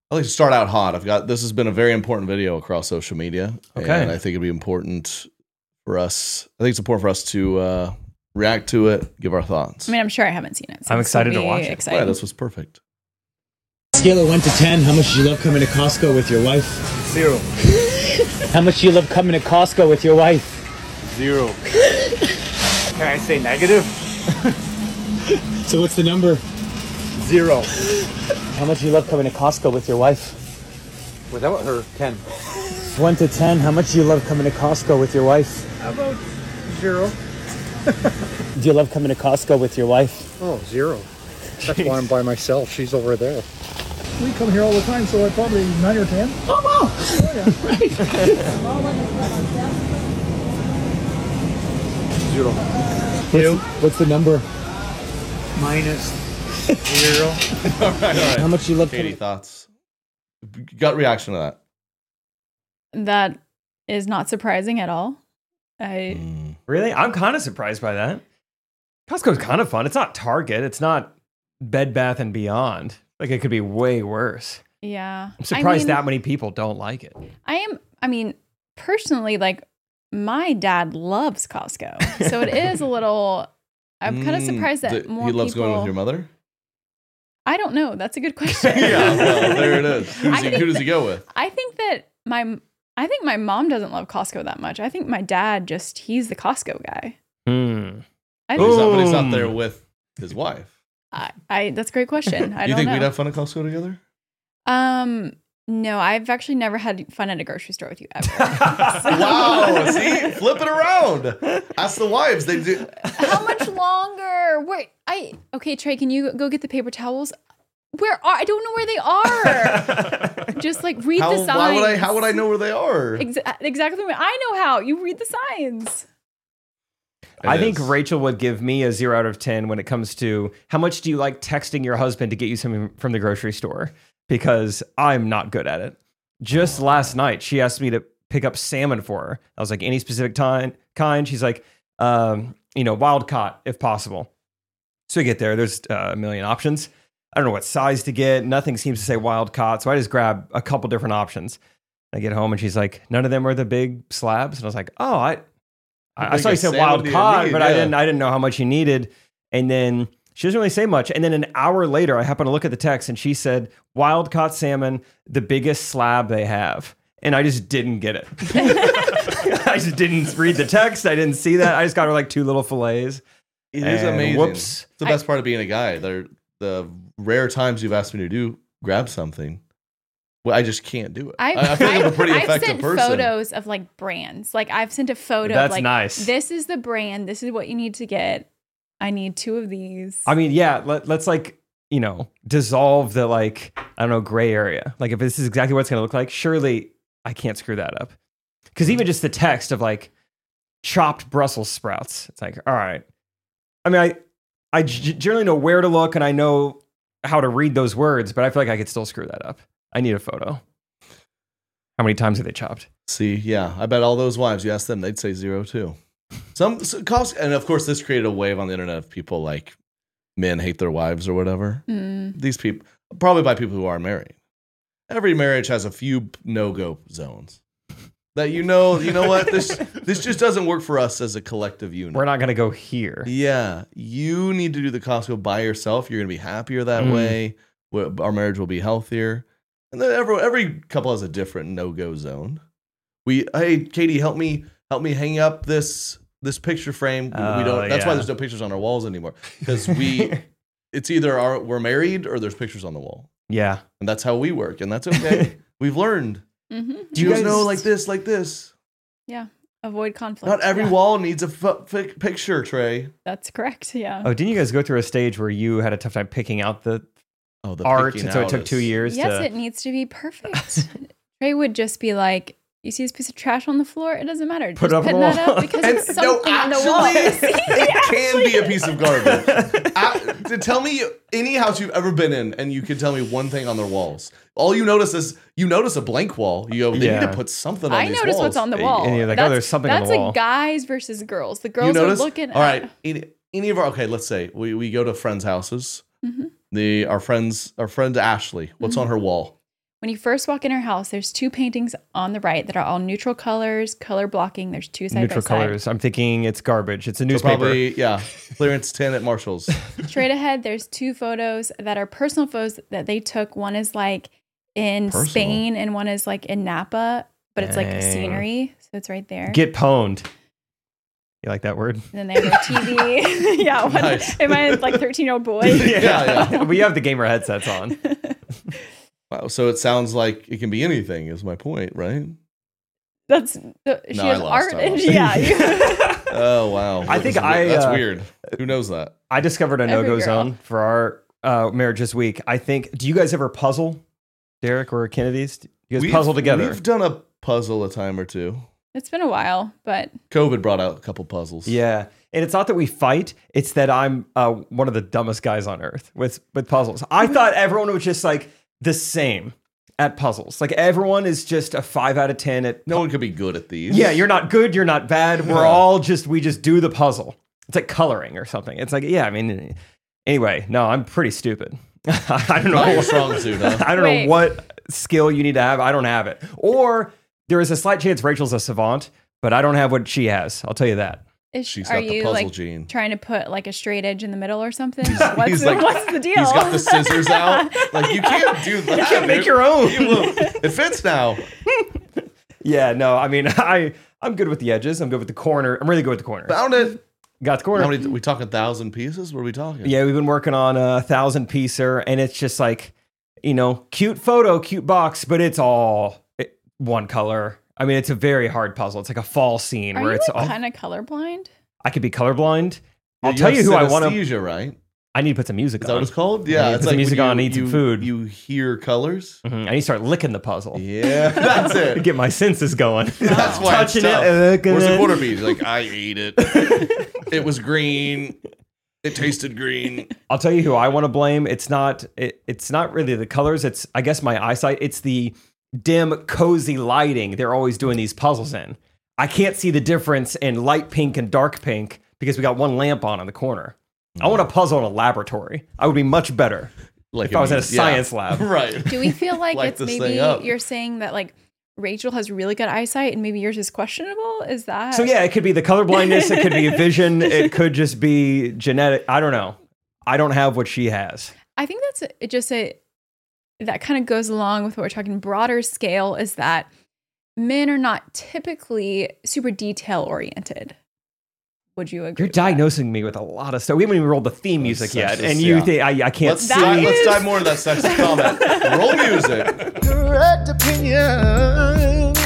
like to start out hot. This has been a very important video across social media. Okay. And I think it'd be important for us. I think it's important for us to react to it, give our thoughts. I mean, I'm sure I haven't seen it. So I'm this will excited to be watch it. exciting. Yeah, this was perfect. Scale of 1 to 10, how much do you love coming to Costco with your wife? 0. How much do you love coming to Costco with your wife? 0. Can I say negative? So what's the number? 0. How much do you love coming to Costco with your wife? Without her, 10. 1 to 10, how much do you love coming to Costco with your wife? How about 0? Do you love coming to Costco with your wife? Oh, 0. That's why I'm by myself. She's over there. We come here all the time, so I probably 9 or 10. Oh, wow! Oh, yeah. 0. What's the number? Minus 0. All right. How much do you love Katie, coming? thoughts? Gut reaction to that. That is not surprising at all. Really? I'm kind of surprised by that. Costco's kind of fun. It's not Target. It's not Bed Bath & Beyond. Like, it could be way worse. Yeah. I'm surprised that many people don't like it. I mean, personally, like, my dad loves Costco. So it is a little, I'm kind of surprised that more he loves people... going with your mother? I don't know. That's a good question. Yeah, well, there it is. Who does he go with? I think my mom doesn't love Costco that much. I think my dad he's the Costco guy. I think But he's not there with his wife. that's a great question. I You don't think know. we'd have fun at Costco together? No, I've actually never had fun at a grocery store with you ever. Wow, see? Flip it around. Ask the wives. They do. How much longer? Okay, Trey, can you go get the paper towels? I don't know where they are. Just like read the signs. How would I know where they are? Exactly. I know how. You read the signs. I think Rachel would give me a 0 out of 10 when it comes to how much do you like texting your husband to get you something from the grocery store? Because I'm not good at it. Just last night, she asked me to pick up salmon for her. I was like, any specific kind? She's like, wild caught if possible. So we get there. There's a million options. I don't know what size to get. Nothing seems to say wild caught. So I just grab a couple different options. I get home and she's like, none of them are the big slabs. And I was like, oh, I saw you said wild caught, but I didn't know how much you needed. And then she doesn't really say much. And then an hour later, I happened to look at the text and she said, wild caught salmon, the biggest slab they have. And I just didn't get it. I just didn't read the text. I didn't see that. I just got her like 2 little fillets. It is amazing. Whoops. It's the best part of being a guy. The rare times you've asked me to grab something. Well, I just can't do it. I feel like I'm a pretty effective person. I've sent photos of like brands. Like I've sent a photo That's of like, nice. This is the brand. This is what you need to get. I need 2 of these. I mean, yeah, let's like, dissolve the like, I don't know, gray area. Like if this is exactly what it's going to look like, surely I can't screw that up. Because even just the text of like chopped Brussels sprouts, it's like, all right. I mean, I generally know where to look and I know how to read those words, but I feel like I could still screw that up. I need a photo. How many times are they chopped? See, yeah, I bet all those wives, you ask them, they'd say 0 too. And of course, this created a wave on the internet of people like men hate their wives or whatever. These people, probably by people who are married. Every marriage has a few no-go zones that you know what, this just doesn't work for us as a collective unit. We're not going to go here. Yeah, you need to do the Costco by yourself. You're going to be happier that way. Our marriage will be healthier. And then every couple has a different no-go zone. Hey, Katie, help me hang up this picture frame. That's why there's no pictures on our walls anymore. Because it's either we're married or there's pictures on the wall. Yeah. And that's how we work. And that's okay. We've learned. Mm-hmm. Do you guys know like this? Yeah. Avoid conflict. Not every wall needs a picture, Trey. That's correct. Yeah. Oh, didn't you guys go through a stage where you had a tough time picking out the art, and so it took 2 years? Yes, it needs to be perfect. Trey would just be like, "You see this piece of trash on the floor? It doesn't matter. Put just it put that up because it's something on the wall." It can be a piece of garbage. Tell me any house you've ever been in, and you can tell me one thing on their walls. All you notice is a blank wall. You go, they need to put something on these walls. I notice what's on the wall. And you're like, there's something on the wall. That's a guys versus girls. The girls are looking All right. Any of our, okay, let's say we go to friends' houses. Mm-hmm. Our friend Ashley, what's on her wall? When you first walk in her house, there's 2 paintings on the right that are all neutral colors, color blocking. There's 2 side Neutral by side. colors. I'm thinking it's garbage. It's a So newspaper. probably, yeah, clearance 10 at Marshall's. Straight ahead, there's 2 photos that are personal photos that they took. One is like in Personal? Spain and one is like in Napa, but it's like Dang. scenery. So it's right there. Get pwned. You like that word? And then they have their TV. Yeah. What, Nice. am I like 13-year-old boy? Yeah. We have the gamer headsets on. Wow, so it sounds like it can be anything, is my point, right? That's she No, I has lost, art I and lost. yeah. Oh, wow. I think That's I, weird. Who knows that? I discovered a Every no-go girl. zone for our marriage this week. I think, do you guys ever puzzle, Derek or Kennedy's? You guys puzzle together? We've done a puzzle a time or two. It's been a while, but COVID brought out a couple puzzles. Yeah. And it's not that we fight, it's that I'm one of the dumbest guys on earth with puzzles. I thought everyone was just like the same at puzzles. Like everyone is just a 5 out of 10 at No one could be good at these. Yeah, you're not good, you're not bad. We're all just we just do the puzzle. It's like coloring or something. It's like, yeah, I mean anyway, no, I'm pretty stupid. I don't know. Not your strong suit, huh? I don't Wait. know what skill you need to have. I don't have it. Or there is a slight chance Rachel's a savant, but I don't have what she has. I'll tell you that. She's are got the you puzzle like gene. trying to put like a straight edge in the middle or something? He's What's like- the deal? He's got the scissors out. Like, you can't do that. You can't make dude. your own. It fits now. Yeah, no, I mean, I'm good with the edges. I'm good with the corner. I'm really good with the corner. Found it. Got the corner. How many? We talking 1,000 pieces? What are we talking? Yeah, we've been working on a 1,000-piecer, and it's just like, cute photo, cute box, but it's all one color. I mean, it's a very hard puzzle. It's like a fall scene Are where you it's like all. kind of colorblind? I could be colorblind. I'll You tell have you who I want to. synesthesia, right? I need to put some music Is that on. what it's called? Yeah, Yeah, you it's put the like music when on, eat some food. You hear colors. Mhm. I need to start licking the puzzle. Yeah, that's To it. get my senses going. That's why it's Touching tough. it. Where's the quarter piece? Like, I ate it. It was green. It tasted green. I'll tell you who I want to blame. It's not really the colors. It's, I guess, my eyesight. It's the dim, cozy lighting they're always doing these puzzles in. I can't see the difference in light pink and dark pink because we got one lamp on in the corner. I want a puzzle in a laboratory. I would be much better Like if I was in a science lab. Right. Do we feel like Light it's this maybe thing up. you're saying that like Rachel has really good eyesight and maybe yours is questionable? Is that So yeah, it could be the color blindness. It could be a vision. It could just be genetic. I don't know. I don't have what she has. I think that's that kind of goes along with what we're talking broader scale is that men are not typically super detail oriented. Would you agree? You're with that? diagnosing me with a lot of stuff. We haven't even rolled the theme music yet, sexist, and you yeah. think I can't Let's see. dive more into that sexist comment. Roll music. Correct opinions.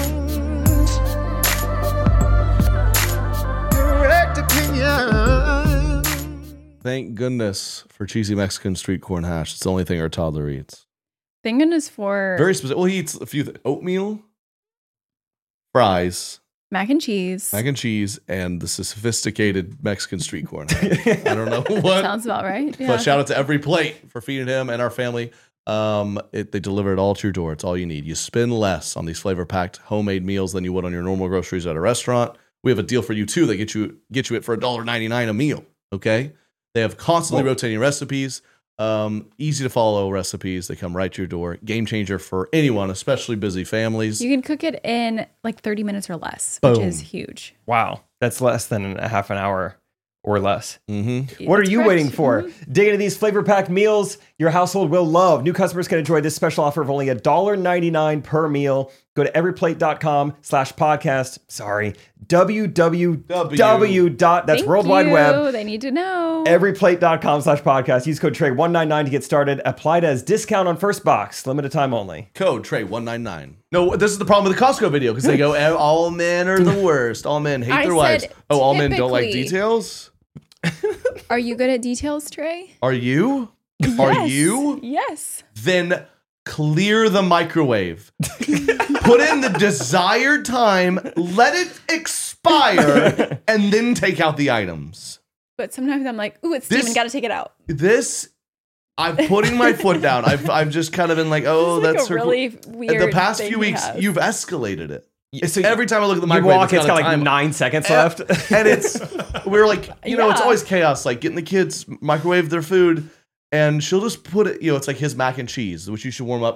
Correct opinions. Thank goodness for cheesy Mexican street corn hash. It's the only thing our toddler eats. Thank goodness for Very specific. Well, he eats a few oatmeal, fries, mac and cheese. mac and cheese, and the sophisticated Mexican street corn hash. I don't know what. Sounds about right. Yeah. But shout out to Every Plate for feeding him and our family. They deliver it all to your door. It's all you need. You spend less on these flavor-packed homemade meals than you would on your normal groceries at a restaurant. We have a deal for you too. They get you it for $1.99 a meal. Okay, they have constantly rotating recipes. Easy to follow recipes. They come right to your door. Game changer for anyone, especially busy families. You can cook it in like 30 minutes or less, Boom. which is huge. Wow, that's less than a half an hour or less. Mm-hmm. What are That's you correct. waiting for? Mhm. Dig into these flavor-packed meals your household will love. New customers can enjoy this special offer of only $1.99 per meal. Go to everyplate.com/podcast. Sorry, www. That's Thank World Wide you. Web. They need to know. Everyplate.com/podcast. Use code TREY199 to get started. Applied as discount on first box. Limited time only. Code Trey199. No, this is the problem with the Costco video because they go, all men are the worst. All men hate I their wives. said Oh, all men don't like typically. details? Are you good at details, Trey? Are you? Are Yes. you? Yes. Then clear the microwave. Put in the desired time, let it expire, and then take out the items. But sometimes I'm like, ooh, it's This- steaming, gotta take it out. I'm putting my foot down. I've just kind of been like, oh, This is like that's a her. really weird. The past thing few he weeks, has. you've escalated it. It's So every time I look at the You microwave, walk, it's got got a like time. 9 seconds left. And we're like, it's Yeah. always chaos, like getting the kids microwave their food, and she'll just put it, it's like his mac and cheese, which you should warm up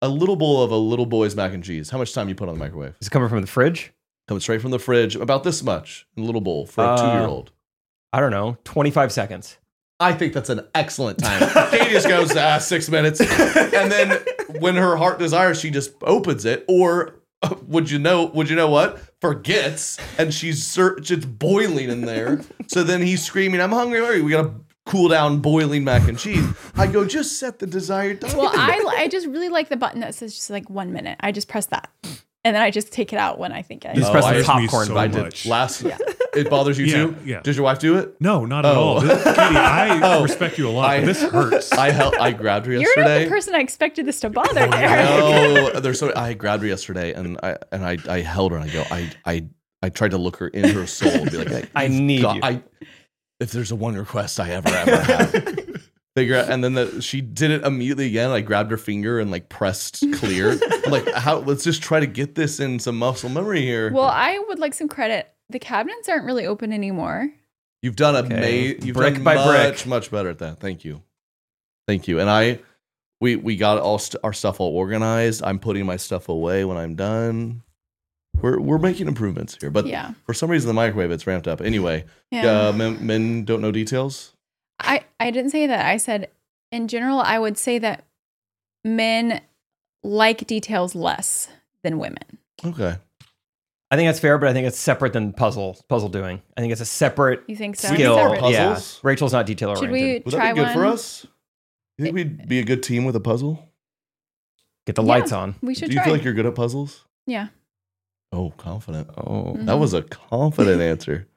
a little bowl of a little boy's mac and cheese. How much time you put on the microwave? Is it coming from the fridge? Coming straight from the fridge, about this much in a little bowl for a 2-year-old. I don't know, 25 seconds. I think that's an excellent time. Katie just goes 6 minutes, and then when her heart desires, she just opens it. Or would you know what? Forgets, and it's boiling in there. So then he's screaming, "I'm hungry! We gotta cool down boiling mac and cheese." I go, just set the desired time. Well, I just really like the button that says just like 1 minute. I just press that, and then I just take it out when I think I. You just press the bothers me popcorn so button. much. It bothers you too? Yeah. Does your wife do it? No, not at all. Katie, I respect you a lot, but this hurts. I grabbed her You're yesterday. not the person I expected this to bother, Derek. No, I grabbed her yesterday and I held her and I go, I tried to look her in her soul and be like, hey, I need you. If there's a one request I ever have, figure out. And then she did it immediately again. I grabbed her finger and like pressed clear. I'm like, let's just try to get this in some muscle memory here. Well, I would like some credit. The cabinets aren't really open anymore. You've done Brick done by much, brick. much better at that. Thank you. And we got our stuff all organized. I'm putting my stuff away when I'm done. We're making improvements here, but Yeah. for some reason the microwave it's ramped up. Anyway, Yeah. men don't know details. I didn't say that. I said, in general, I would say that men like details less than women. Okay. I think that's fair, but I think it's separate than puzzle doing. I think it's a separate You think so? skill. Separate. Yeah, Puzzles? Rachel's not detail Should oriented. we Would try that be good one? for us? You think we'd be a good team with a puzzle? Get the Yeah. lights on. We should Do you try. feel like you're good at puzzles? Yeah. Oh, confident. Oh, Mhm. That was a confident answer.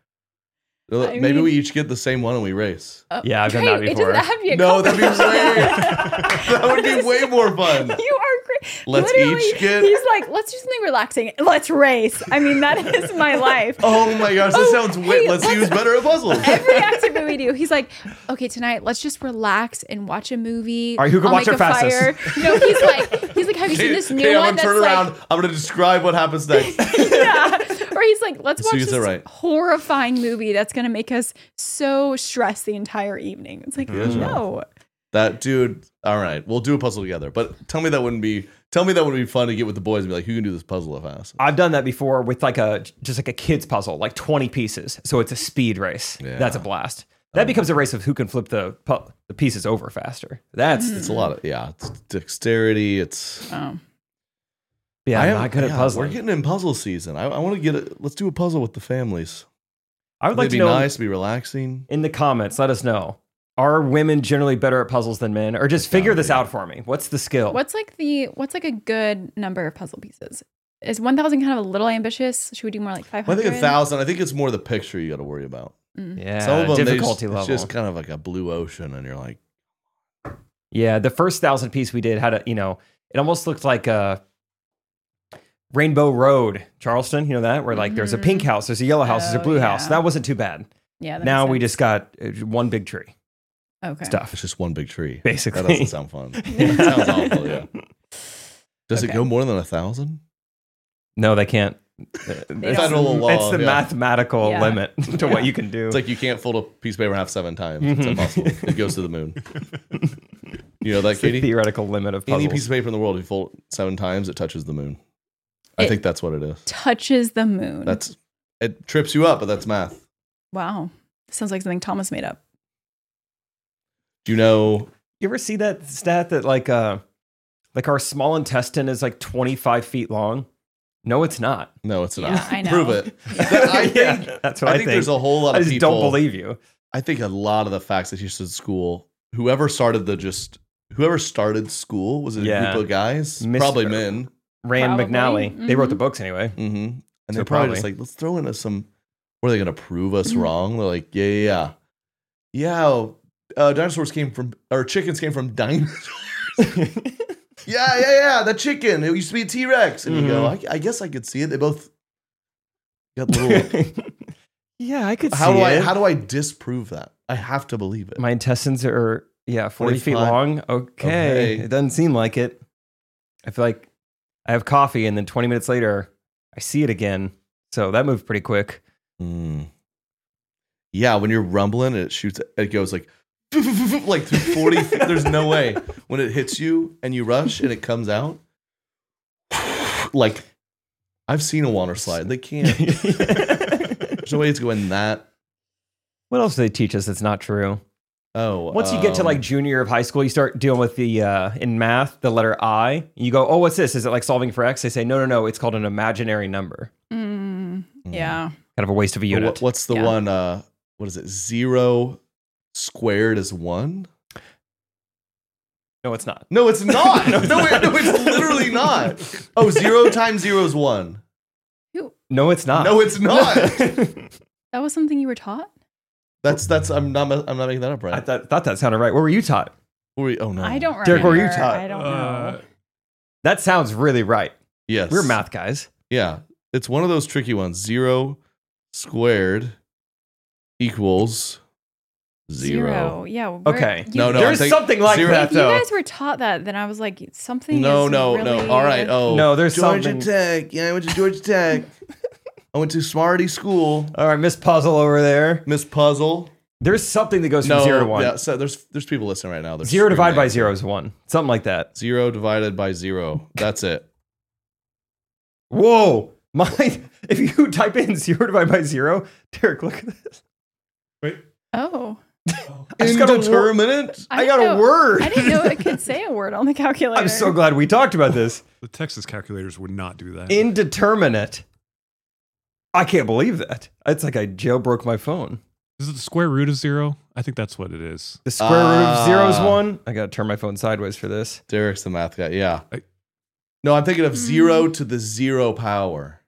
I Maybe mean- we each get the same one and we race. Yeah, I've done that It before. doesn't have to be a No, that'd be compliment. that would be way more fun. You are great. Let's Literally, each get- He's like, let's do something relaxing. Let's race. I mean, that is my life. Oh my gosh, that sounds hey, let's use better at puzzles. Every activity we do, he's like, okay, tonight let's just relax and watch a movie. All right, who can I'll watch make it a fastest? fire. No, he's like, have you seen this new Okay, I'm one gonna that's turn like, around. I'm gonna describe what happens next. yeah. Or he's like, let's So watch you this said right. horrifying movie that's gonna make us so stressed the entire evening. It's like, no. That dude. All right, we'll do a puzzle together. But tell me that wouldn't be fun to get with the boys and be like, who can do this puzzle fast? I've done that before with just like a kid's puzzle, like 20 pieces. So it's a speed race. Yeah. That's a blast. That becomes a race of who can flip the pieces over faster. That's It's a lot of it's dexterity. It's Oh. yeah. I'm not good at We're puzzling. getting in puzzle season. I want to get it. Let's do a puzzle with the families. I would like It'd to be know nice, be relaxing. in the comments. Let us know. Are women generally better at puzzles than men, or just figure this out for me? What's the skill? What's like a good number of puzzle pieces? Is 1,000 kind of a little ambitious? Should we do more like 500? I think 1,000. I think it's more the picture you got to worry about. Yeah, Some of them, difficulty it's level. just kind of like a blue ocean, and you're like, Yeah, the first 1,000 piece we did had it almost looked like a Rainbow Road, Charleston. You know that where like there's a pink house, there's a yellow house, there's a Oh, blue house. yeah. That wasn't too bad. Yeah. that Now makes we sense. just got one big tree okay. stuff. it's just one big tree. Basically. That doesn't sound fun. That sounds awful. Yeah. Does it Okay. go more than 1,000? No, they can't. Federal law, It's the yeah. mathematical Yeah. limit to what you can do. It's like you can't fold a piece of paper in half 7 times. It's impossible. It goes to the moon. You know that, It's the Katie? theoretical limit of puzzles. Any piece of paper in the world, if you fold it 7 times, it touches the moon. I It- think that's what it is. Touches the moon. It trips you up, but that's math. Wow. Sounds like something Thomas made up. Do you know? You ever see that stat that like our small intestine is like 25 feet long? No, it's not. No, it's not. Yeah, I know. Prove it. I think, Yeah, that's what I think. there's a whole lot I of just people. don't believe you. I think a lot of the facts that you said at school, whoever started school, was it a Yeah. group of guys? Mr. Probably men. Rand Probably. McNally. They wrote the Mhm. books anyway. Mm-hmm. And So they're probably probably. just like, let's throw in some. Were they going to prove us Mhm. wrong? They're like, yeah. Dinosaurs came from, or chickens came from dinosaurs. yeah. That chicken. It used to be a T-Rex. And you go, I guess I could see it. They both got little. Yeah, I could How see do it. how do I disprove that? I have to believe it. My intestines are 40 feet 45. long. Okay. It doesn't seem like it. I feel like I have coffee and then 20 minutes later I see it again. So that moved pretty quick. Mm. Yeah, when you're rumbling, it shoots. It goes like through 40 feet. There's no way when it hits you and you rush and it comes out. like I've seen a water slide. They can't. There's no way it's going that. What else do they teach us that's not true? Oh, once you get to like junior year of high school, you start dealing with the in math, the letter I. You go, oh, what's this? Is it like solving for x? They say, no, it's called an imaginary number. Yeah, kind of a waste of a unit. What's the one? What is it? 0 squared is 1. No, it's not. No, it's not. no, it's literally not. Oh, 0 times 0 is 1. No, it's not. No, it's not. That was something you were taught? That's I'm not making that up, right? I thought that sounded right. What were you taught? Oh no. I don't remember. Derek, what were you taught? I don't know. That sounds really right. Yes. We're math guys. Yeah. It's one of those tricky ones. 0 squared equals 0. Yeah. Okay. No, there's something like zero. that, If you though. guys were taught that, then I was like, something No. really... All right. Oh. No, there's Georgia something. Tech. Yeah, I went to Georgia Tech. I went to Smarty School. All right, Miss Puzzle over there. Miss Puzzle. There's something that goes from 0 to 1. Yeah, so there's people listening right now. 0 divided by 0 is 1. Something like that. 0 divided by 0. That's it. Whoa. If you type in 0 divided by 0, Derek, look at this. Wait. Oh. Indeterminate? I got a word. I didn't know it could say a word on the calculator. I'm so glad we talked about this. The Texas calculators would not do that. Indeterminate. I can't believe that. It's like I jailbroke my phone. Is it the square root of 0? I think that's what it is. The square root of 0 is 1. I got to turn my phone sideways for this. Derek's the math guy. Yeah. No, I'm thinking of 0 to the 0 power.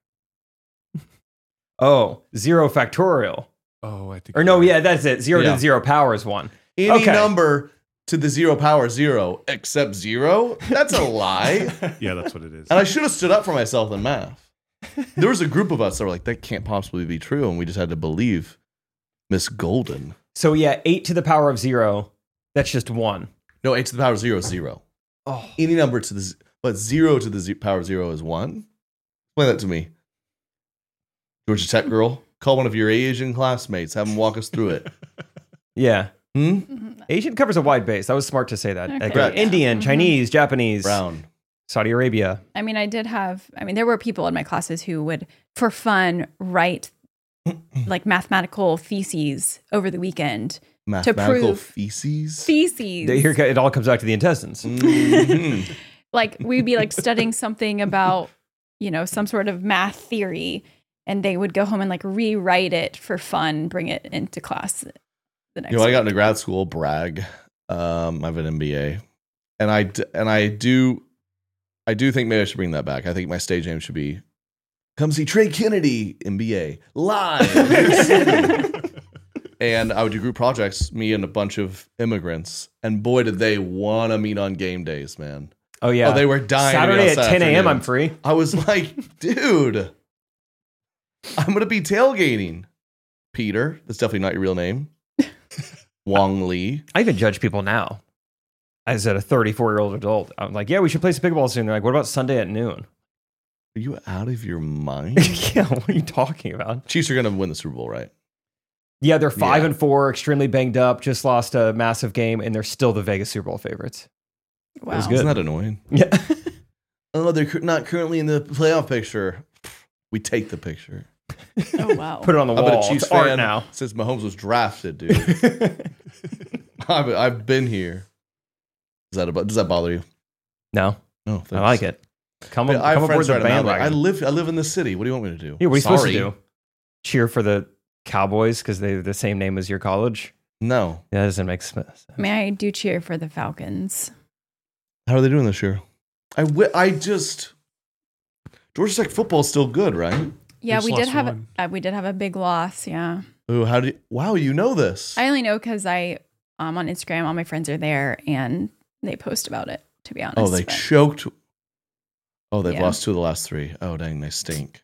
Oh, 0 factorial. Oh, I think. Or no, yeah, that's it. 0 to the 0 power is 1. Any number to the 0 power is 0 except 0? That's a lie. Yeah, that's what it is. And I should have stood up for myself in math. There was a group of us that were like, that can't possibly be true. And we just had to believe Miss Golden. So yeah, 8 to the power of 0, that's just 1. No, 8 to the power of 0 is 0. Oh. Any number to the, but 0 to the power of 0 is 1? Explain that to me. Georgia Tech girl, call one of your Asian classmates, have them walk us through it. Yeah. Mm-hmm. Asian covers a wide base. That was smart to say that. Okay. Like, Correct. Indian, Chinese, Japanese, Brown. Saudi Arabia. I mean, there were people in my classes who would, for fun, write like mathematical theses over the weekend. Mathematical prove- feces? Feces. Here, it all comes back to the intestines. Mhm. Like we'd be like studying something about, some sort of math theory, and they would go home and like rewrite it for fun, bring it into class the next I got week. into grad school, brag. I have an MBA. And I do think maybe I should bring that back. I think my stage name should be Come See Trey Kennedy, MBA, live. And I would do group projects, me and a bunch of immigrants. And boy, did they want to meet on game days, man. Oh, yeah. Oh, they were dying. Saturday at 10 a.m. I'm free. I was like, dude, I'm going to be tailgating. Peter, that's definitely not your real name. Wong Lee. I even judge people now as a 34-year-old adult. I'm like, yeah, we should play some pickleball soon. They're like, what about Sunday at noon? Are you out of your mind? Yeah, what are you talking about? Chiefs are going to win the Super Bowl, right? Yeah, they're 5-4, extremely banged up, just lost a massive game, and they're still the Vegas Super Bowl favorites. Wow. It was good. Isn't that annoying? Yeah. Oh, they're not currently in the playoff picture. We take the picture. Oh, wow. Put it on the I've wall. been a Chiefs It's art fan now. since Mahomes was drafted, dude. I've been here. Does that bother you? No, No, thanks. I like it. Come I have aboard friends the right now. Like, bandwagon. I live in the city. What do you want me to do? Yeah, what are you supposed to Sorry. do? Cheer for the Cowboys because they have the same name as your college? No. Yeah, that doesn't make sense. I mean, I do cheer for the Falcons. How are they doing this year? Georgia Tech football is still good, right? Yeah, just we did lost have one. we did have a big loss. Yeah, Ooh, wow, you know this. I only know because I on Instagram, all my friends are there and they post about it. To be honest, Oh, they but- choked. Oh, they've Yeah. lost 2 of the last 3. Oh, dang, they stink.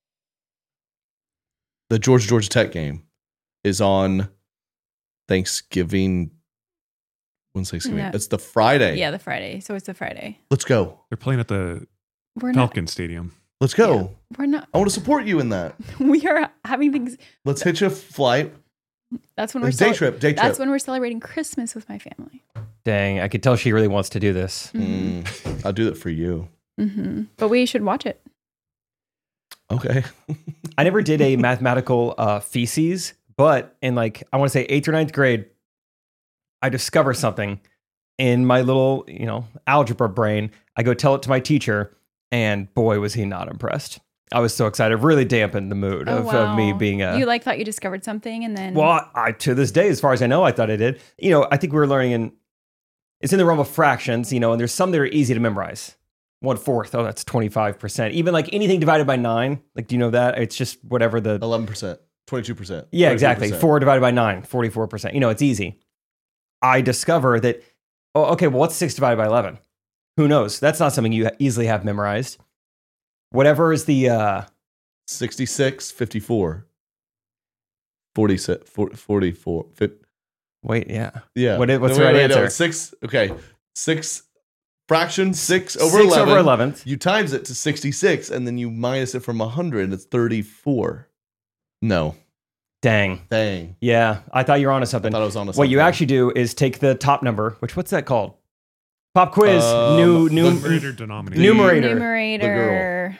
The Georgia Tech game is on Thanksgiving. When's Thanksgiving? No. It's the Friday. Yeah, the Friday. So it's the Friday. Let's go. They're playing at the We're not. Falcon Stadium. Let's go. We're not. I want to support you in that. We are having things. Let's hitch a flight. That's when we're Day trip. That's when we're celebrating Christmas with my family. Dang, I could tell she really wants to do this. I'll do that for you. But we should watch it. Okay. I never did a mathematical theses, but in like, I want to say 8th or 9th grade, I discover something in my little, algebra brain. I go tell it to my teacher, and boy, was he not impressed. I was so excited. Really dampened the mood of me being a... You thought you discovered something and then... Well, I to this day, as far as I know, I thought I did. I think we were learning it's in the realm of fractions, and there's some that are easy to memorize. 1/4. Oh, that's 25%. Even like anything divided by 9. Like, do you know that? It's just whatever the... 11%. 22%. Yeah, exactly. 4 divided by 9, 44%. It's easy. I discover that, what's 6 divided by 11? Who knows? That's not something you easily have memorized. Whatever is the... 66, 54. 46, 44. 50. Wait, yeah. Yeah. What's the right answer? No, 6, okay. 6... Fraction 6 over 6 11. over 11. You times it to 66, and then you minus it from 100, and it's 34. No. Dang. Yeah, I thought you were onto something. I thought I was onto something. What you actually do is take the top number, what's that called? Pop quiz. Numerator, denominator. Numerator.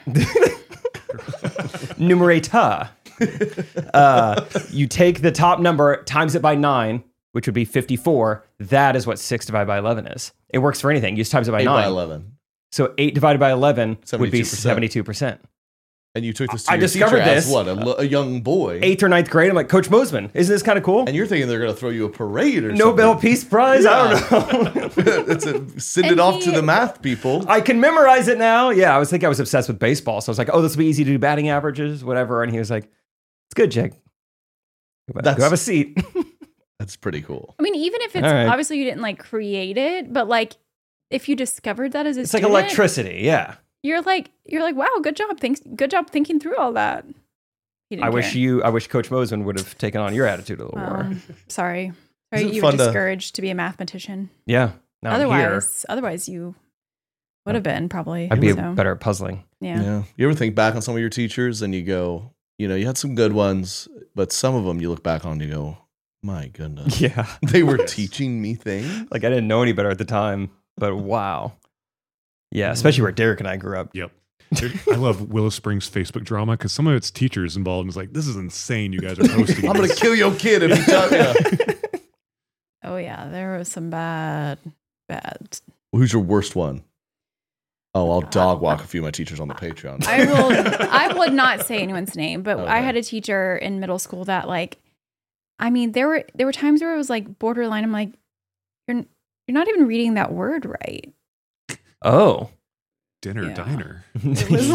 Numerator. You take the top number, times it by 9, which would be 54. That is what 6 divided by 11 is. It works for anything. You just times it by 9. 8 by 11. So 8 divided by 11 would be 72%. 72%. And you took this to I your discovered teacher this. as what? A young boy. 8th or 9th grade. I'm like, Coach Mosman, isn't this kind of cool? And you're thinking they're going to throw you a parade or Nobel something. Peace Prize? Yeah. I don't know. Send it off to the math people. I can memorize it now. Yeah, I was obsessed with baseball. So I was like, this will be easy to do batting averages, whatever. And he was like, it's good, Jake. Go have a seat. That's pretty cool. I mean, even if it's obviously you didn't create it, but if you discovered that as a student, like electricity. Yeah. You're like, wow, good job. Good job thinking through all that. I wish Coach Mosman would have taken on your attitude a little more. Sorry, you were discouraged to be a mathematician. Yeah. Otherwise you would have been probably. I'd be better at puzzling. Yeah. You ever think back on some of your teachers and you go, you had some good ones, but some of them you look back on and you go, my goodness. Yeah. They were teaching me things. I didn't know any better at the time, but wow. Yeah, especially where Derek and I grew up. Yep. I love Willow Springs Facebook drama because some of its teachers involved and it's like, this is insane you guys are posting. I'm going to kill your kid if you tell me. Oh, yeah. There was some bad. Who's your worst one? Oh, I'll dog walk a few of my teachers on the Patreon. I would not say anyone's name, but I had a teacher in middle school that there were times where it was borderline. I'm like, you're not even reading that word right. Oh. Diner. It was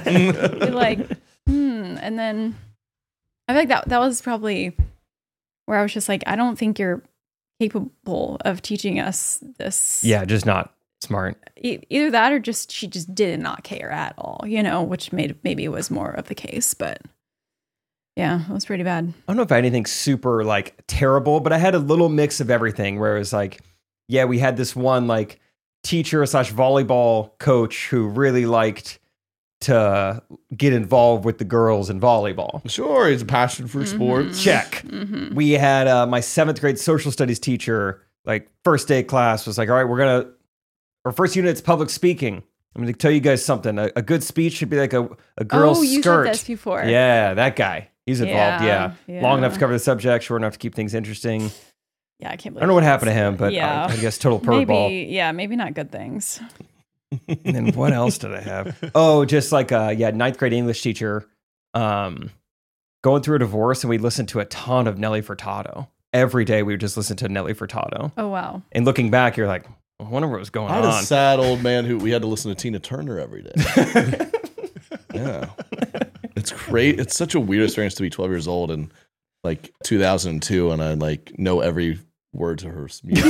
and then I feel like that was probably where I was just like, I don't think you're capable of teaching us this. Yeah, just not smart. Either that or she just did not care at all, which maybe it was more of the case, but yeah, it was pretty bad. I don't know if I had anything super terrible, but I had a little mix of everything where it was we had this one teacher / volleyball coach who really liked to get involved with the girls in volleyball. Sure, he's a passion for sports. Check. Mm-hmm. We had my 7th grade social studies teacher, first day of class was like, all right, our first unit's public speaking. I'm going to tell you guys something. A good speech should be like a girl's skirt. Oh, you said this before. Yeah, that guy. He's involved, yeah. Long enough to cover the subject, short enough to keep things interesting. Yeah, I can't believe I don't know what happened to him, but I guess total perv ball. Maybe not good things. And then what else did I have? Oh, just 9th grade English teacher going through a divorce, and we listened to a ton of Nelly Furtado. Every day we would just listen to Nelly Furtado. Oh, wow. And looking back, you're like, I wonder what was going on. I had a sad old man who we had to listen to Tina Turner every day. Yeah. It's great. It's such a weird experience to be 12 years old and 2002 and I know every word to her music.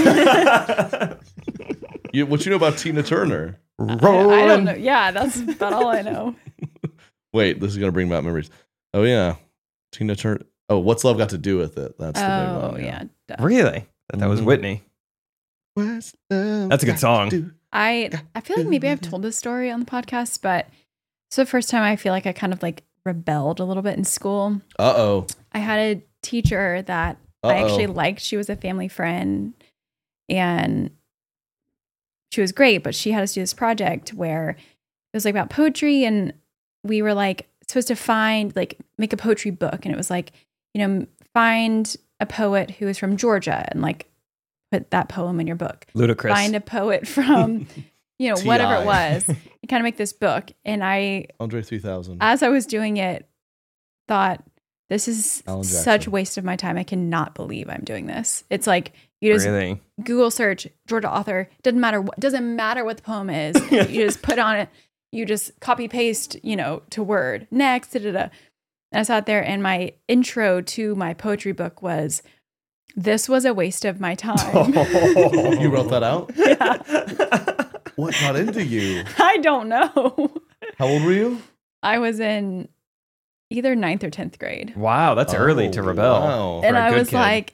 What you know about Tina Turner? I don't know. Yeah, that's about all I know. Wait, this is going to bring back memories. Oh, yeah. Tina Turner. Oh, What's Love Got to Do with It? That's the big one. Yeah. Really? That was Whitney. What's love That's a good song. I feel like maybe I've told this story on the podcast, but it's the first time I feel like I kind of rebelled a little bit in school. Uh-oh. I had a teacher that I actually liked. She was a family friend and she was great, but she had us do this project where was like about poetry, and we were like supposed to make a poetry book, and it was like, find a poet who is from Georgia and like put that poem in your book. Ludicrous. Find a poet from whatever it was, and kind of make this book. And Andre 3000. As I was doing it, thought, this is Alan Jackson. such a waste of my time. I cannot believe I'm doing this. It's like you just Google search Georgia author. Doesn't matter what the poem is. You just put on it. You just copy paste, to Word. Next, And I sat there, and my intro to my poetry book was, "This was a waste of my time." You wrote that out? Yeah. What got into you? I don't know. How old were you? I was in either 9th or 10th grade. Wow, that's early to rebel. Wow. And I was like,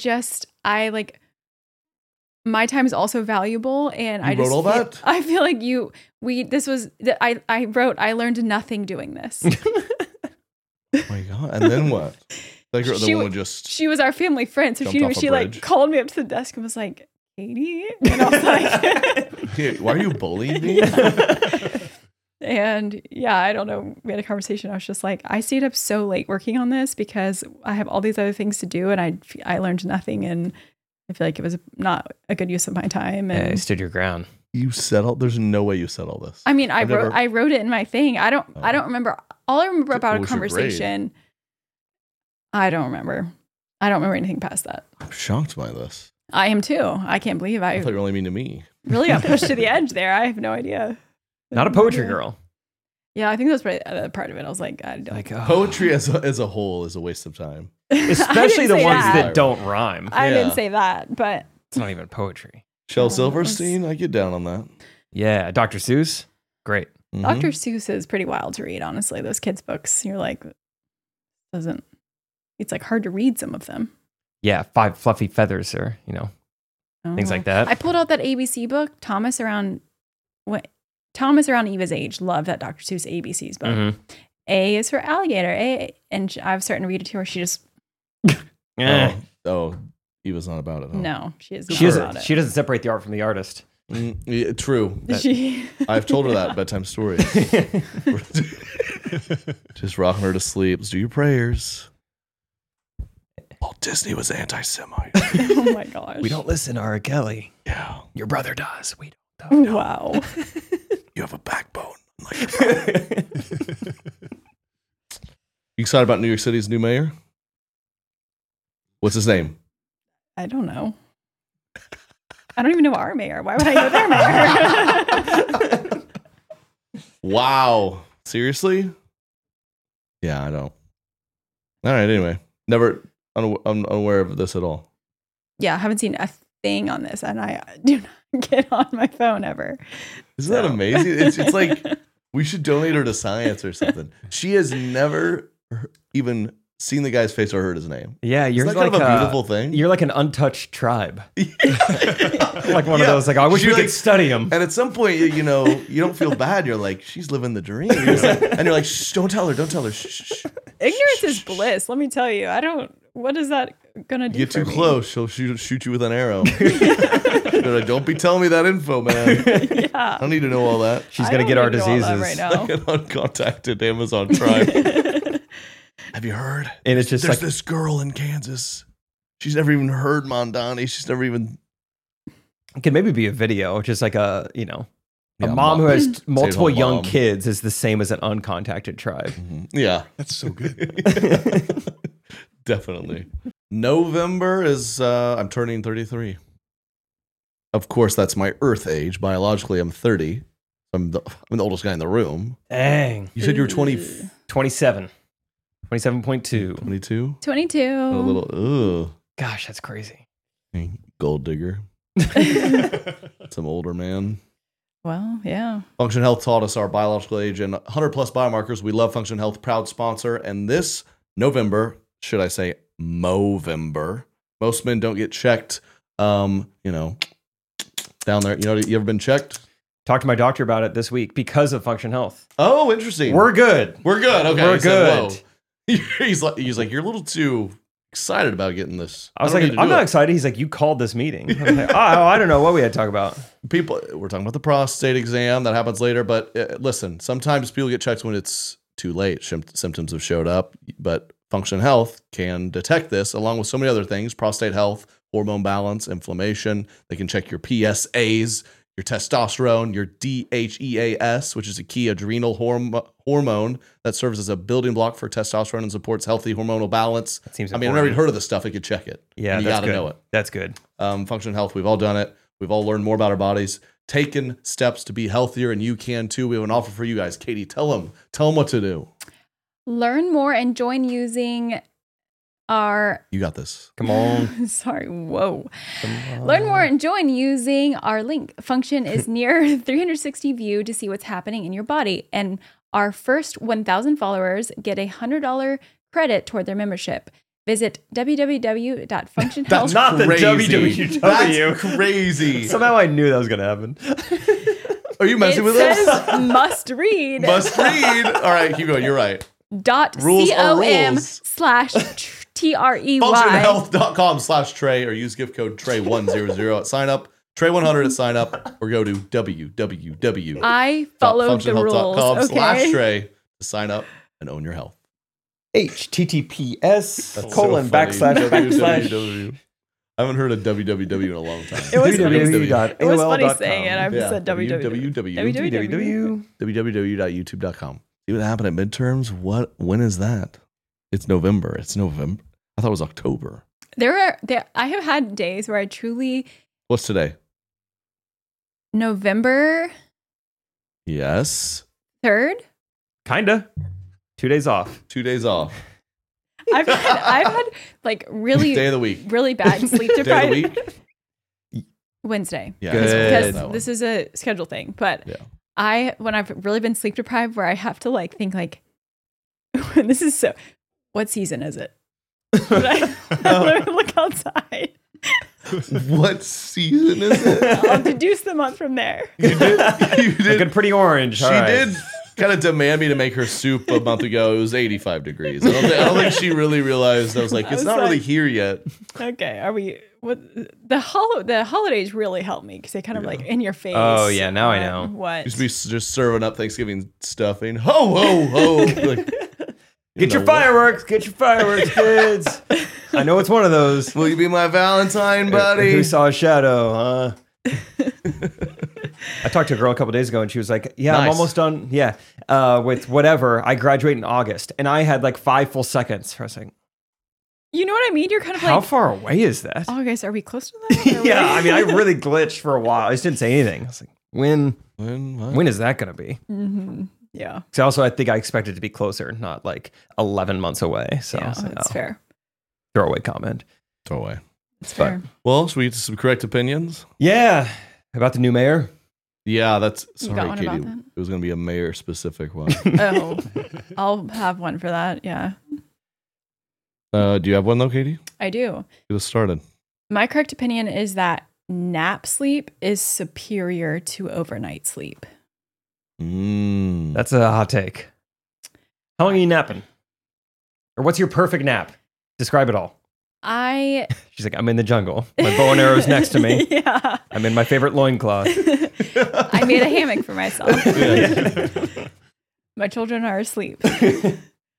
my time is also valuable, and I wrote all that? I feel like I learned nothing doing this. Oh my God. And then what? Like the woman she was our family friend, so jumped off a she like bridge. called me up to the desk and was like, "Katie," and I was like, Dude, why are you bullying me? And yeah, I don't know. We had a conversation. I was just like, I stayed up so late working on this because I have all these other things to do, and I learned nothing, and I feel like it was not a good use of my time. And you stood your ground. You said there's no way you said all this. I mean, I wrote it in my thing. I don't remember. All I remember about What a was your conversation, I don't remember. I don't remember anything past that. I'm shocked by this. I am too. I can't believe I thought you were only mean to me. really got pushed to the edge there. I have no idea. Not a poetry girl. Yeah, I think that was probably part of it. I was like, Poetry as a whole is a waste of time. Especially the ones that don't rhyme. I didn't say that, but it's not even poetry. Shel Silverstein, I get down on that. Yeah, Dr. Seuss, great. Mm-hmm. Dr. Seuss is pretty wild to read, honestly. Those kids' books, you're like, it's like hard to read some of them. Yeah, 5 fluffy feathers or, things like that. I pulled out that ABC book, Thomas around Eva's age. Loved that Dr. Seuss ABC's book. Mm-hmm. A is for alligator. And I'm starting to read it to her. She just... Eva's not about it. Huh? No, she is not about it. She doesn't separate the art from the artist. Yeah, true. I've told her that bedtime story. Just rocking her to sleep. Let's do your prayers. Walt Disney was anti-Semite. Oh my gosh. We don't listen to R. Kelly. Yeah. Your brother does. We don't. No. Wow. You have a backbone. You excited about New York City's new mayor? What's his name? I don't know. I don't even know our mayor. Why would I know their mayor? Wow. Seriously? Yeah, I don't. All right, anyway. Never unaware of this at all. Yeah, I haven't seen a thing on this, and I do not get on my phone ever. Isn't that amazing? It's like we should donate her to science or something. She has never even seen the guy's face or heard his name. Yeah, you're Isn't that like kind of a beautiful thing. You're like an untouched tribe. Like one of those, like, I wish we could study him. And at some point, you don't feel bad. You're like, she's living the dream. And you're like, shh, don't tell her. Shh. Ignorance is bliss. Let me tell you. What is that gonna do? Get too close, she'll shoot you with an arrow. You're like, don't be telling me that info, man. Yeah. I don't need to know all that. She's gonna get our diseases right now. Like an uncontacted Amazon tribe. Have you heard? And it's just there's this girl in Kansas. She's never even heard Mondani. She's never even. It could maybe be a video, just like a mom who has multiple young kids is the same as an uncontacted tribe. Mm-hmm. Yeah, that's so good. Definitely. November is I'm turning 33. Of course, that's my Earth age. Biologically, I'm 30. I'm the oldest guy in the room. Dang. You said you were 27. 27.2. 22? 22. A little, ugh. Gosh, that's crazy. Gold digger. Some older man. Well, yeah. Function Health taught us our biological age and 100 plus biomarkers. We love Function Health, proud sponsor. And this November, should I say Movember, most men don't get checked, down there. You ever been checked? Talked to my doctor about it this week because of Function Health. Oh, interesting. We're good. Okay. We're good. He's like, you're a little too excited about getting this. I was like, I'm not excited. He's like, you called this meeting. I was like, oh, I don't know what we had to talk about. We're talking about the prostate exam that happens later. But listen, sometimes people get checked when it's too late. Symptoms have showed up, but Function Health can detect this along with so many other things: prostate health, hormone balance, inflammation. They can check your PSAs, your testosterone, your DHEAS, which is a key adrenal hormone that serves as a building block for testosterone and supports healthy hormonal balance. That seems I've never even heard of this stuff. It could check it. Yeah, you got to know it. That's good. Function Health, we've all done it. We've all learned more about our bodies, taken steps to be healthier, and you can too. We have an offer for you guys. Katie, tell them what to do. Learn more and join using our... You got this. Come on. Sorry, whoa. Learn more and join using our link. Function is near 360 view to see what's happening in your body. And our first 1,000 followers get a $100 credit toward their membership. Visit www.functionhealth. That's not the www. That's crazy. Somehow I knew that was going to happen. Are you messing with us? It us? says must read. Must read. All right, keep going. You're right. .com/TREY. Functionhealth.com/Trey or use gift code Trey100 at sign up. Trey100 at sign up or go to www. I followed the rules. Okay. Trey to sign up and own your health. https://. I haven't heard of www in a long time. It was funny saying it. I've said www.youtube.com. See what happened at midterms? When is that? It's November. It's November. I thought it was October. I have had days where I truly... What's today? November... Yes. 3rd? Kinda. 2 days off. 2 days off. I've had like really... Day of the week. Really bad sleep deprived. Day of the week? Wednesday. Yeah. Because this is a schedule thing. But yeah. When I've really been sleep deprived where I have to like think like, this is so... What season is it? I look outside. What season is it? I'll deduce the month from there. You did. Looking pretty orange. She did kind of demand me to make her soup a month ago. It was 85 degrees. I don't think she really realized. I was like, it's not really here yet. Okay, are we? What the holidays really help me because they kind of like in your face. Oh yeah, now I know. What? Used to be just serving up Thanksgiving stuffing. Ho ho ho! Like, Get your fireworks, kids. I know it's one of those. Will you be my Valentine, buddy? Who saw a shadow, huh? I talked to a girl a couple days ago and she was like, yeah, nice. I'm almost done. Yeah. With whatever. I graduate in August. And I had like 5 full seconds. I was like, you know what I mean? You're kind of how far away is that? Oh, okay. So are we close to that? Yeah. I mean, I really glitched for a while. I just didn't say anything. I was like, when is that going to be? Mm-hmm. Yeah. So also, I think I expected it to be closer, not like 11 months away. So yeah, that's fair. Throwaway comment. Throwaway. It's fair. Well, should we get to some correct opinions? Yeah. About the new mayor? Yeah, that's... Sorry, Katie. It was going to be a mayor-specific one. Oh, I'll have one for that, yeah. Do you have one, though, Katie? I do. Get us started. My correct opinion is that nap sleep is superior to overnight sleep. That's a hot take. How long are you napping? Or what's your perfect nap? Describe it all. She's like, I'm in the jungle. My bow and arrow's next to me. Yeah. I'm in my favorite loincloth. I made a hammock for myself. My children are asleep. Okay.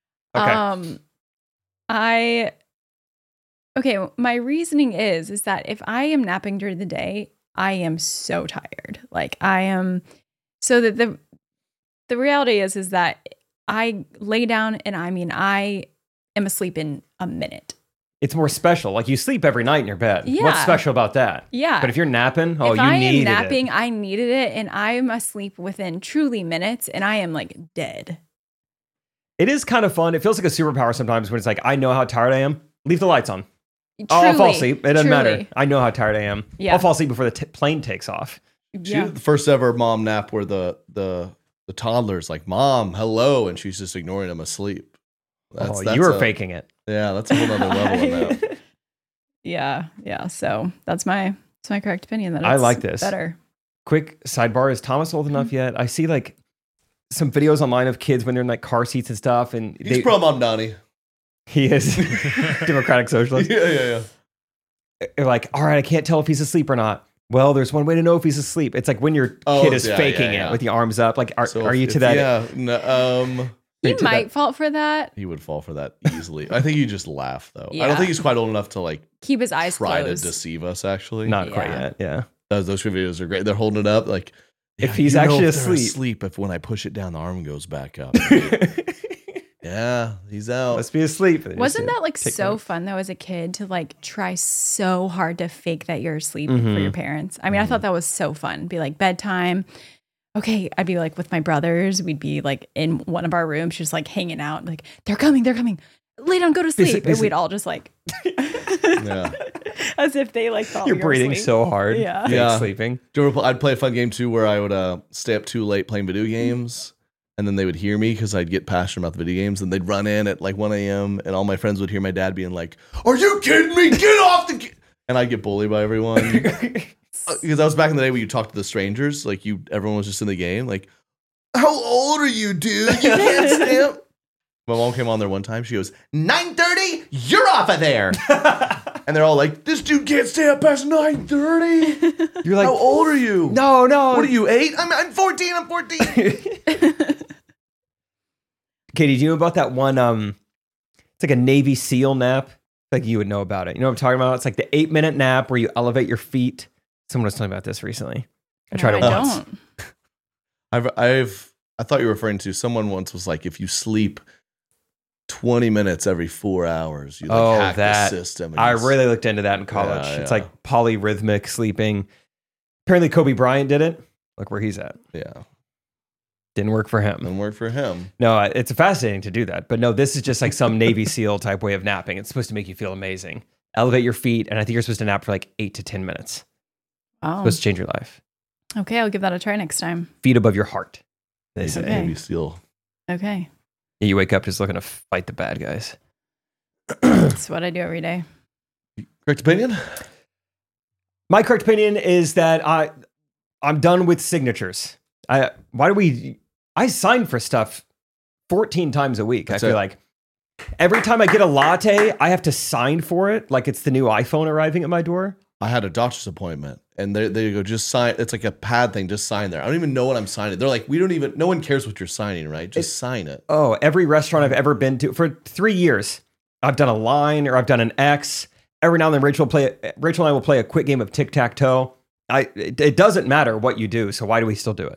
My reasoning is that if I am napping during the day, I am so tired. Like I am, so that the reality is that I lay down and I am asleep in a minute. It's more special. Like you sleep every night in your bed. Yeah. What's special about that? Yeah. But if you're napping, if I am napping, it. I needed it, and I am asleep within truly minutes, and I am like dead. It is kind of fun. It feels like a superpower sometimes when it's like, I know how tired I am. Leave the lights on. Truly, I'll fall asleep. It doesn't matter. I know how tired I am. Yeah. I'll fall asleep before the plane takes off. She did the first ever mom nap where the toddler's like, Mom, hello, and she's just ignoring him asleep. That's you were faking it. Yeah, that's a whole other level of that. Yeah. So that's my correct opinion. That it's I like this. Better. Quick sidebar: is Thomas old enough yet? I see like some videos online of kids when they're in like car seats and stuff, and he's pro mom Donnie. He is Democratic Socialist. Yeah. You're like, all right, I can't tell if he's asleep or not. Well, there's one way to know if he's asleep. It's like when your kid is faking it with the arms up. Like, are you to that? Yeah. No, he might fall for that. he would fall for that easily. I think he just laugh though. I Yeah. don't think he's quite old enough to like Keep his eyes try closed. to deceive us. Actually, Not quite yet. Yeah. Those videos are great. They're holding it up like If he's you know actually if they're asleep. if when I push it down, the arm goes back up. Yeah, he's out. Must be asleep. Wasn't that like so fun though as a kid to like try so hard to fake that you're asleep for your parents? I mean, I thought that was so fun. Be like bedtime. Okay, I'd be like with my brothers. We'd be like in one of our rooms, just like hanging out. Like they're coming. Lay down, go to sleep. And we'd all just like, as if they like thought you're we were breathing asleep. so hard. Yeah. Fake sleeping. I'd play a fun game too where I would stay up too late playing video games. And then they would hear me because I'd get passionate about the video games. And they'd run in at like 1 a.m. And all my friends would hear my dad being like, "Are you kidding me? Get off the..." And I'd get bullied by everyone. Because I was back in the day where you talked to the strangers. Like everyone was just in the game. Like, "How old are you, dude? You can't stay up." My mom came on there one time. She goes, 9:30? You're off of there. And they're all like, "This dude can't stay up past 9:30. You're like, how old are you? No. What are you, 8? I'm 14. I'm 14. Katie, do you know about that one? It's like a Navy SEAL nap. Like you would know about it. You know what I'm talking about? It's like the 8-minute nap where you elevate your feet. Someone was telling me about this recently. I tried it once. I thought you were referring to someone once was like, if you sleep 20 minutes every 4 hours, you like hack the system. I really looked into that in college. It's like polyrhythmic sleeping. Apparently Kobe Bryant did it. Look where he's at. Yeah. Didn't work for him. Didn't work for him. No, it's fascinating to do that. But no, this is just like some Navy SEAL type way of napping. It's supposed to make you feel amazing. Elevate your feet, and I think you're supposed to nap for like 8 to 10 minutes. Oh. Supposed to change your life. Okay, I'll give that a try next time. Feet above your heart. They say. Navy SEAL. Okay. You wake up just looking to fight the bad guys. That's what I do every day. Correct opinion? My correct opinion is that I'm done with signatures. I sign for stuff 14 times a week. That's I feel like every time I get a latte, I have to sign for it. Like it's the new iPhone arriving at my door. I had a doctor's appointment and there you go. Just sign. It's like a pad thing. Just sign there. I don't even know what I'm signing. They're like, no one cares what you're signing, right? Just sign it. Oh, every restaurant I've ever been to for 3 years, I've done a line or I've done an X. Every now and then Rachel and I will play a quick game of tic-tac-toe. It doesn't matter what you do. So why do we still do it?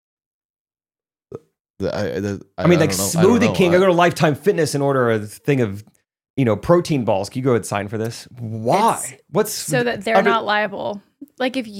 I mean, like Smoothie King, I go to Lifetime Fitness and order a thing of, protein balls. Can you go ahead and sign for this? Why? What's so that they're not liable? Like if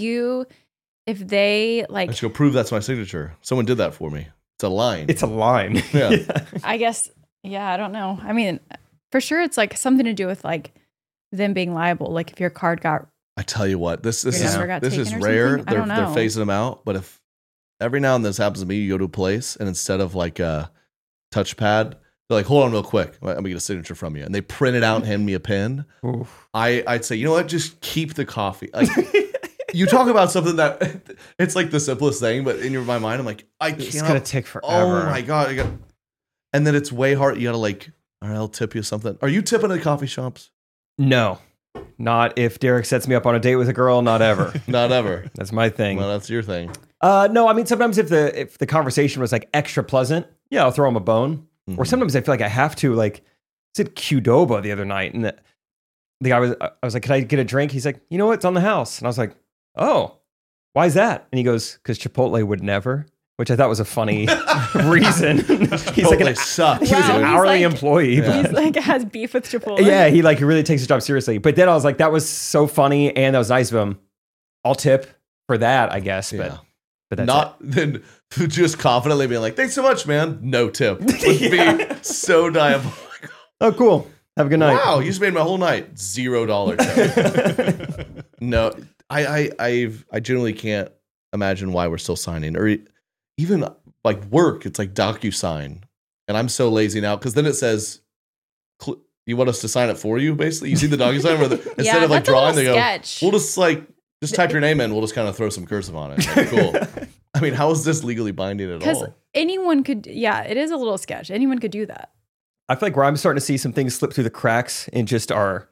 they like, let's go prove that's my signature. Someone did that for me. It's a line. It's a line. Yeah. I guess. Yeah, I don't know. I mean, for sure, it's like something to do with like them being liable. Like if your card got. I tell you what, this is rare. I don't know. They're phasing them out, but if every now and then this happens to me, you go to a place and instead of like a touchpad, they're like, "Hold on real quick. I'm going to get a signature from you." And they print it out and hand me a pen. I'd say, you know what? Just keep the coffee. Like, you talk about something that it's like the simplest thing, but in my mind, I'm like, it's going to take forever. Oh my God. And then it's way hard. You got to like, all right, I'll tip you something. Are you tipping at coffee shops? No. Not if Derek sets me up on a date with a girl, not ever. Not ever. That's my thing. Well, that's your thing. No, I mean, sometimes if the conversation was like extra pleasant, yeah, I'll throw him a bone. Or sometimes I feel like I have to, like, I said Qdoba the other night, and the guy I was like, "Can I get a drink?" He's like, "You know what? It's on the house." And I was like, "Oh, why is that?" And he goes, "Because Chipotle would never," which I thought was a funny reason. He's like, sucks. He was an hourly employee. Yeah. He's like has beef with Chipotle. Yeah, he really takes his job seriously. But then I was like, that was so funny, and that was nice of him. I'll tip for that, I guess. But that's not then just confidently being like, "Thanks so much, man." No tip would be so diabolical. Oh, cool. Have a good night. Wow, you just made my whole night. $0 tip. No, I genuinely can't imagine why we're still signing, or even like work. It's like DocuSign, and I'm so lazy now because then it says, "You want us to sign it for you?" Basically, you see the DocuSign where instead of like drawing, they go, sketch. "We'll just type your name in. We'll just kind of throw some cursive on it." Like, cool. I mean, how is this legally binding at all? Because anyone could. Yeah, it is a little sketch. Anyone could do that. I feel like where I'm starting to see some things slip through the cracks in just our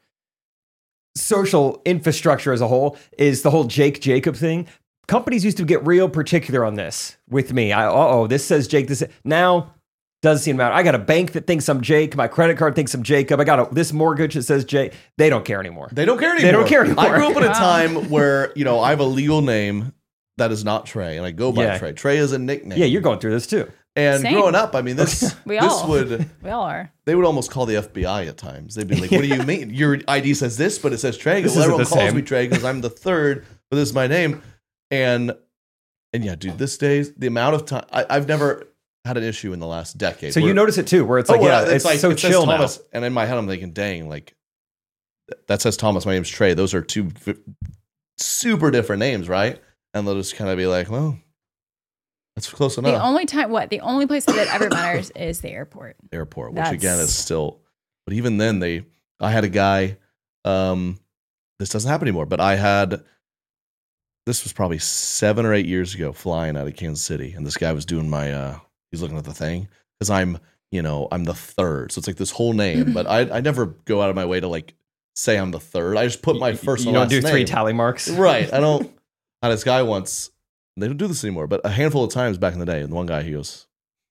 social infrastructure as a whole is the whole Jake Jacob thing. Companies used to get real particular on this with me. This says Jake. This now doesn't seem to matter. I got a bank that thinks I'm Jake. My credit card thinks I'm Jacob. I got this mortgage that says Jake. They don't care anymore. They don't care anymore. I grew up in a time where, I have a legal name that is not Trey, and I go by Trey. Trey is a nickname. Yeah, you're going through this too. And growing up, I mean, we all are. They would almost call the FBI at times. They'd be like, "What do you mean? Your ID says this, but it says Trey." Well, everyone calls me Trey because I'm the third, but this is my name. And yeah, dude, the amount of time I've never had an issue in the last decade. So you notice it too, where it's like, it's like so it chill now. Thomas, and in my head, I'm thinking, dang, like that says Thomas. My name's Trey. Those are two super different names, right? And they'll just kind of be like, well. That's close enough. The only place that it ever matters is the airport. Which again is still, but even then I had a guy, this doesn't happen anymore, but this was probably 7 or 8 years ago flying out of Kansas City. And this guy was doing he's looking at the thing because I'm the third. So it's like this whole name, but I never go out of my way to like say I'm the third. I just put my first and last name. You don't do 3 tally marks. Right. I don't, I had this guy once. They don't do this anymore, but a handful of times back in the day, and one guy, he goes,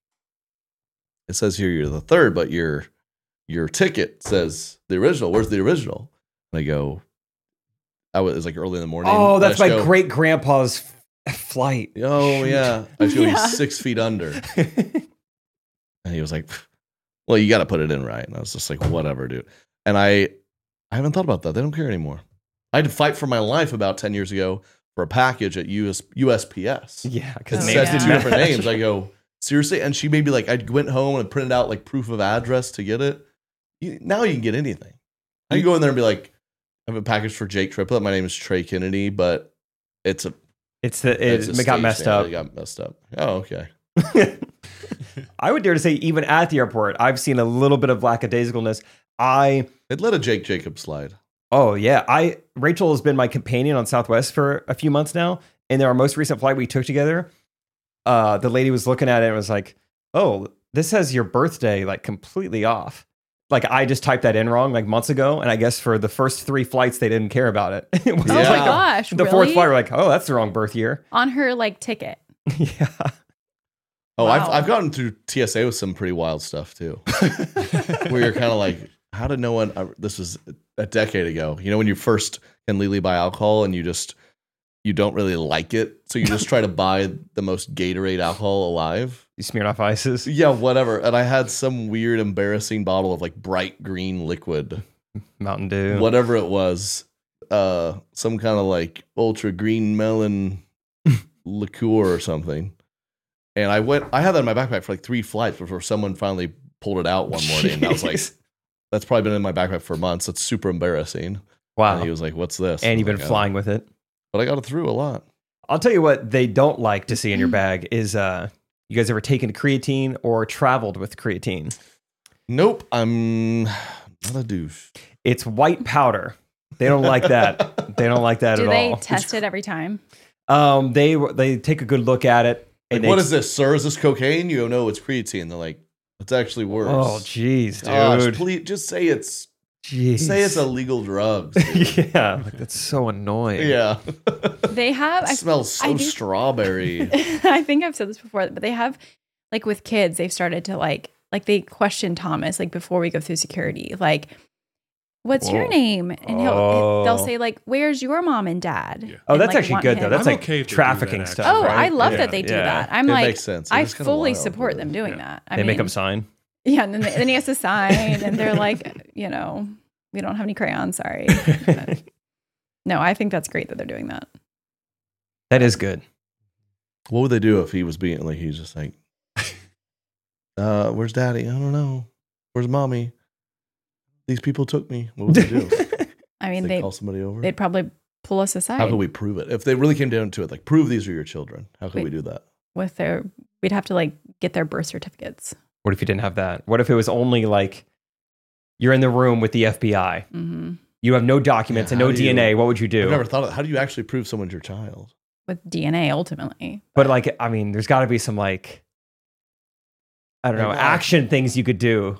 it says here you're the third, but your ticket says the original. Where's the original? And I go, it was like early in the morning. Oh, that's my great grandpa's flight. Oh, yeah. I feel he's 6 feet under. And he was like, well, you got to put it in right. And I was just like, whatever, dude. And I haven't thought about that. They don't care anymore. I had to fight for my life about 10 years ago for a package at USPS. Yeah, because it says 2 different names. I go, seriously? And she made me like, I went home and printed out like proof of address to get it. Now you can get anything. I can go in there and be like, I have a package for Jake Triplett. My name is Trey Kennedy, but it got messed up. It got messed up. Oh, okay. I would dare to say, even at the airport, I've seen a little bit of lackadaisicalness. It let a Jake Jacob slide. Oh, yeah. Rachel has been my companion on Southwest for a few months now. And our most recent flight we took together, the lady was looking at it and was like, oh, this has your birthday like completely off. Like I just typed that in wrong like months ago. And I guess for the first 3 flights, they didn't care about it. It was my gosh. The fourth flight, we're like, oh, that's the wrong birth year. On her like ticket. Yeah. Oh, wow. I've gotten through TSA with some pretty wild stuff too. Where you're kind of like, how did no one, this was a decade ago, when you first can legally buy alcohol and you don't really like it. So you just try to buy the most Gatorade alcohol alive. You smear off ices. Yeah, whatever. And I had some weird, embarrassing bottle of like bright green liquid. Mountain Dew. Whatever it was. Some kind of like ultra green melon liqueur or something. And I had that in my backpack for like 3 flights before someone finally pulled it out one morning. And I was like, that's probably been in my backpack for months. That's super embarrassing. Wow. And he was like, what's this? And you've been flying with it. But I got it through a lot. I'll tell you what they don't like to see in your bag is you guys ever taken creatine or traveled with creatine? Nope. I'm not a douche. It's white powder. They don't like that. They don't like that at all. Do they test it every time? They take a good look at it. Like, what is this, sir? Is this cocaine? You don't know it's creatine. They're like, it's actually worse. Oh, jeez, dude. Gosh, please just say it's illegal drugs. Yeah, like that's so annoying. Yeah. They have. It smells so strawberry. I think I've said this before, but they have, like with kids, they've started to like they question Thomas like before we go through security, like, what's your name? And they'll say like, where's your mom and dad? Yeah. Oh, that's like, actually good though. That's I'm like okay trafficking stuff. Oh, right? I love that they do that. I'm like, makes sense. I fully support them doing that. They make them sign. Yeah, and then he has to sign, and they're like, we don't have any crayons, sorry. But, no, I think that's great that they're doing that. That is good. What would they do if he was being like, he's just like, where's daddy? I don't know. Where's mommy? These people took me. What would they do? I mean, they'd call somebody over. They'd probably pull us aside. How could we prove it? If they really came down to it, like prove these are your children. How could we do that? We'd have to like get their birth certificates. What if you didn't have that? What if it was only like you're in the room with the FBI? Mm-hmm. You have no documents and no DNA. What would you do? I've never thought of how do you actually prove someone's your child? With DNA, ultimately. But like, I mean, there's got to be some like, I don't know, action things you could do.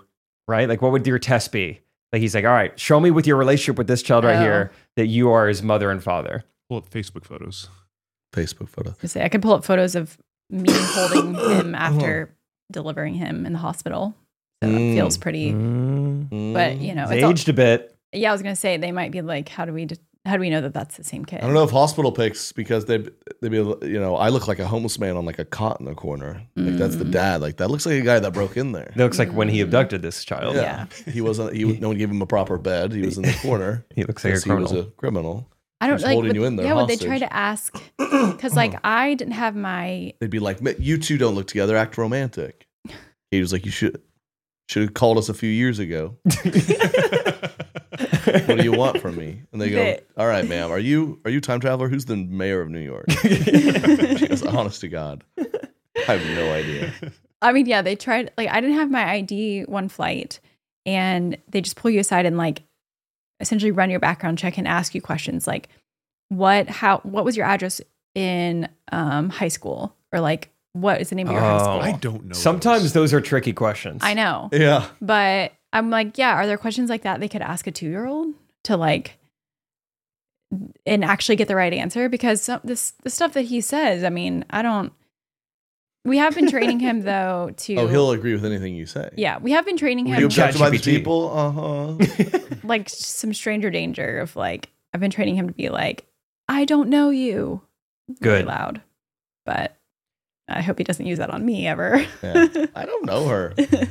right? Like, what would your test be? Like, he's like, all right, show me with your relationship with this child right here that you are his mother and father. Pull up Facebook photos. Facebook photo. I could pull up photos of me holding him after delivering him in the hospital. So it feels pretty, but you know, It's aged a bit. Yeah, I was gonna say they might be like, how do we know that that's the same kid? I don't know if hospital pics, because they'd be, you know, I look like a homeless man on like a cot in the corner. Like that's the dad. Like that looks like a guy that broke in there. It looks like when he abducted this child. Yeah. He wasn't. No one gave him a proper bed. He was in the corner. He looks like a He was criminal. a criminal. I don't Just like. holding Would, you in there yeah, would they hostage. try to ask? Because like I didn't have my. They'd be like, "You two don't look together. Act romantic." He was like, "You should have called us a few years ago." What do you want from me? And they go, "All right, ma'am. Are you time traveler? Who's the mayor of New York?" She goes, "Honest to God, I have no idea." I mean, yeah, they tried. Like I didn't have my ID one flight, and they just pull you aside and like essentially run your background check and ask you questions like, what was your address in high school, or like what is the name of your high school? I don't know. Sometimes those are tricky questions. I know. Yeah. But I'm like, yeah, are there questions like that they could ask a 2-year-old to like and actually get the right answer? Because the stuff that he says, I mean, we have been training him though to He'll agree with anything you say. Yeah, we have been training You him abducted by these ChatGPT. people? like some stranger danger of like I've been training him to be like, I don't know you. Really Good. loud. But I hope he doesn't use that on me ever. Yeah. I don't know her.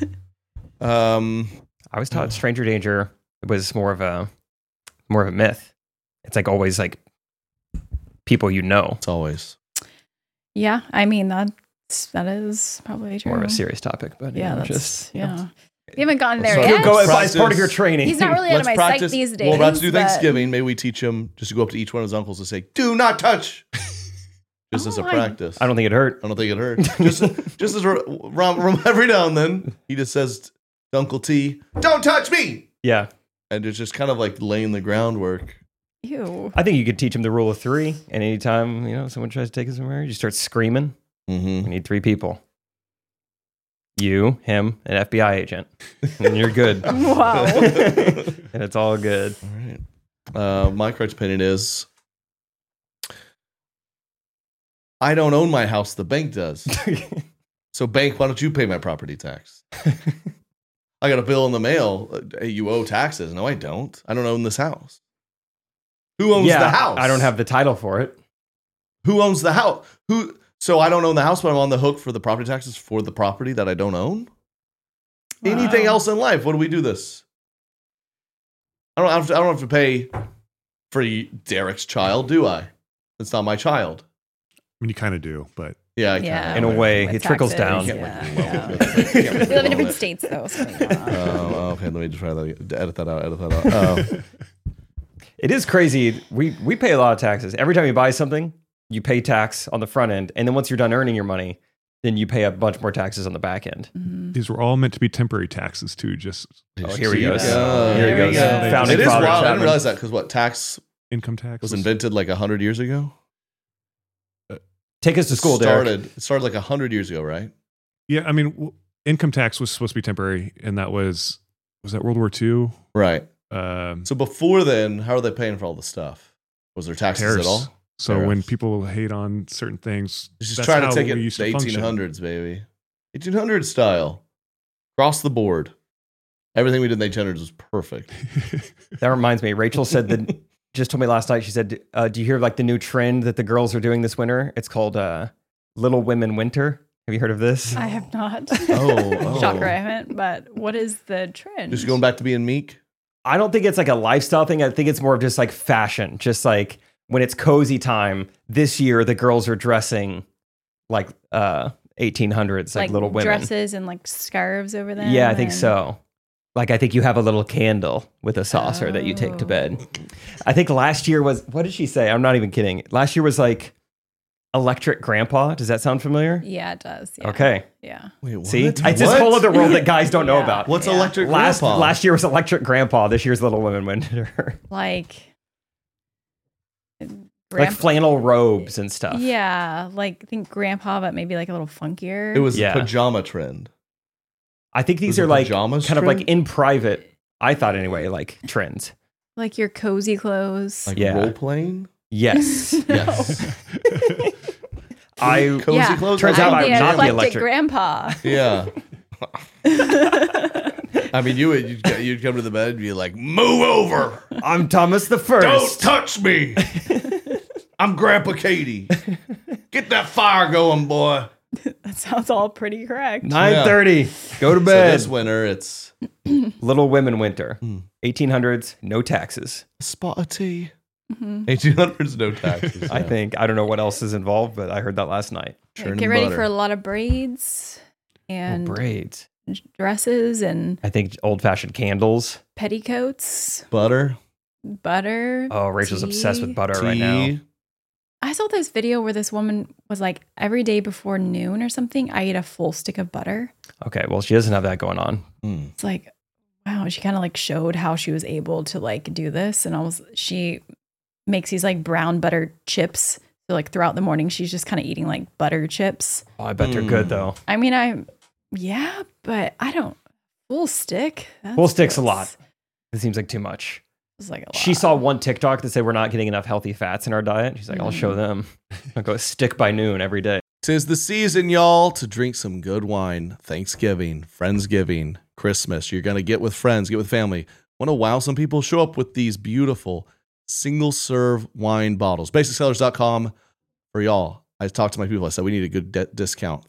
I was taught stranger danger was more of a myth. It's like always like people you know. It's always. Yeah, I mean that is probably true. More of a serious topic, but Yeah, you know, that's just yeah. We haven't gotten there Let's yet. go as Practice. part of your training. He's not really out of my sight these days. We're about to do but- Thanksgiving. Maybe we teach him just to go up to each one of his uncles and say, "Do not touch." Just as a Oh, practice. I don't think it hurt. I don't think it hurt. Just as every now and then he just says to Uncle T, "Don't touch me," Yeah. and it's just kind of like laying the groundwork. Ew. I think you could teach him the rule of 3, and anytime, you know, someone tries to take us somewhere, you start screaming. Mm-hmm. We need 3 people. You, him, an FBI agent. And you're good. Wow. And it's all good. All right. My correct opinion is I don't own my house. The bank does. So bank, why don't you pay my property tax? I got a bill in the mail. Hey, you owe taxes. No, I don't. I don't own this house. Who owns the house? I don't have the title for it. Who owns the house? So I don't own the house, but I'm on the hook for the property taxes for the property that I don't own? Wow. Anything else in life? What do we do this? I don't have to pay for Derek's child, do I? It's not my child. I mean, you kind of do, but Yeah, I Yeah. can. In a way, With it trickles taxes, down. yeah. We We live in different states though. So Okay, let me try that. Edit that out. It is crazy. We pay a lot of taxes. Every time you buy something, you pay tax on the front end. And then once you're done earning your money, then you pay a bunch more taxes on the back end. these were all meant to be temporary taxes too. Just Oh, here he goes. Yeah. Here he There we goes. go. Founding It is father wild. I didn't Chapman. realize that because tax income tax was invented like 100 years ago. Take us to school, Derek. It started like 100 years ago, right? Yeah, I mean, income tax was supposed to be temporary, and that was that World War II? Right. Um, So before then, how are they paying for all the stuff? Was there taxes tariffs. at all? So when Tariffs. people hate on certain things, Just that's trying to how take it we to used the to function. 1800s, baby. 1800s style. Across the board. Everything we did in the 1800s was perfect. That reminds me. Rachel said that just told me last night. She said, "Do you hear like the new trend that the girls are doing this winter? It's called Little Women Winter. Have you heard of this?" I have not. Oh. Shocker, I haven't. But what is the trend? Just going back to being meek? I don't think it's like a lifestyle thing. I think it's more of just like fashion. Just like when it's cozy time this year, the girls are dressing like 1800s, like Little Women. dresses and like scarves over them. Yeah, I think and- so. Like, I think you have a little candle with a saucer that you take to bed. I think last year was, what did she say? I'm not even kidding. Last year was like Electric Grandpa. Does that sound familiar? Yeah, it does. Yeah. Okay. Yeah. Wait, what? See, it's this whole other world that guys don't know Yeah. about. What's Yeah. electric grandpa? Last year was Electric Grandpa. This year's Little Women Winter. Like. Like flannel robes and stuff. Yeah, like I think grandpa, but maybe like a little funkier. It was Yeah. a pajama trend. I think these are like kind of like in private. I thought anyway, like trends. Like your cozy clothes. Like role playing? Yes. Yes. Cozy clothes? Turns out I'm not the electric grandpa. Yeah. I mean, you'd come to the bed and be like, move over. I'm Thomas the First. Don't touch me. I'm Grandpa Katie. Get that fire going, boy. That sounds all pretty correct. 9:30. Go to bed. So this winter, it's Little Women winter. 1800s, no taxes. a spot of tea. 1800s, no taxes. I think. I don't know what else is involved, but I heard that last night. Get ready for a lot of braids and braids. Dresses and I think old-fashioned candles. petticoats, butter. Oh, Rachel's tea. obsessed with butter right now. I saw this video where this woman was like, every day before noon or something, I eat a full stick of butter. Okay, well, she doesn't have that going on. It's like, wow, she kind of like showed how she was able to like do this. And she makes these like brown butter chips. So like throughout the morning, she's just kind of eating like butter chips. Oh, I bet they're good though. I mean, but I don't, full stick. Full stick's a lot. It seems like too much. It's like a lot. She saw one TikTok that said we're not getting enough healthy fats in our diet. She's like, I'll show them. I'll go stick by noon every day. 'Tis the season, y'all, to drink some good wine. Thanksgiving, Friendsgiving, Christmas. You're going to get with friends, get with family. Want to wow some people? Show up with these beautiful single-serve wine bottles. BasicSellers.com for y'all. I talked to my people. I said, we need a good discount.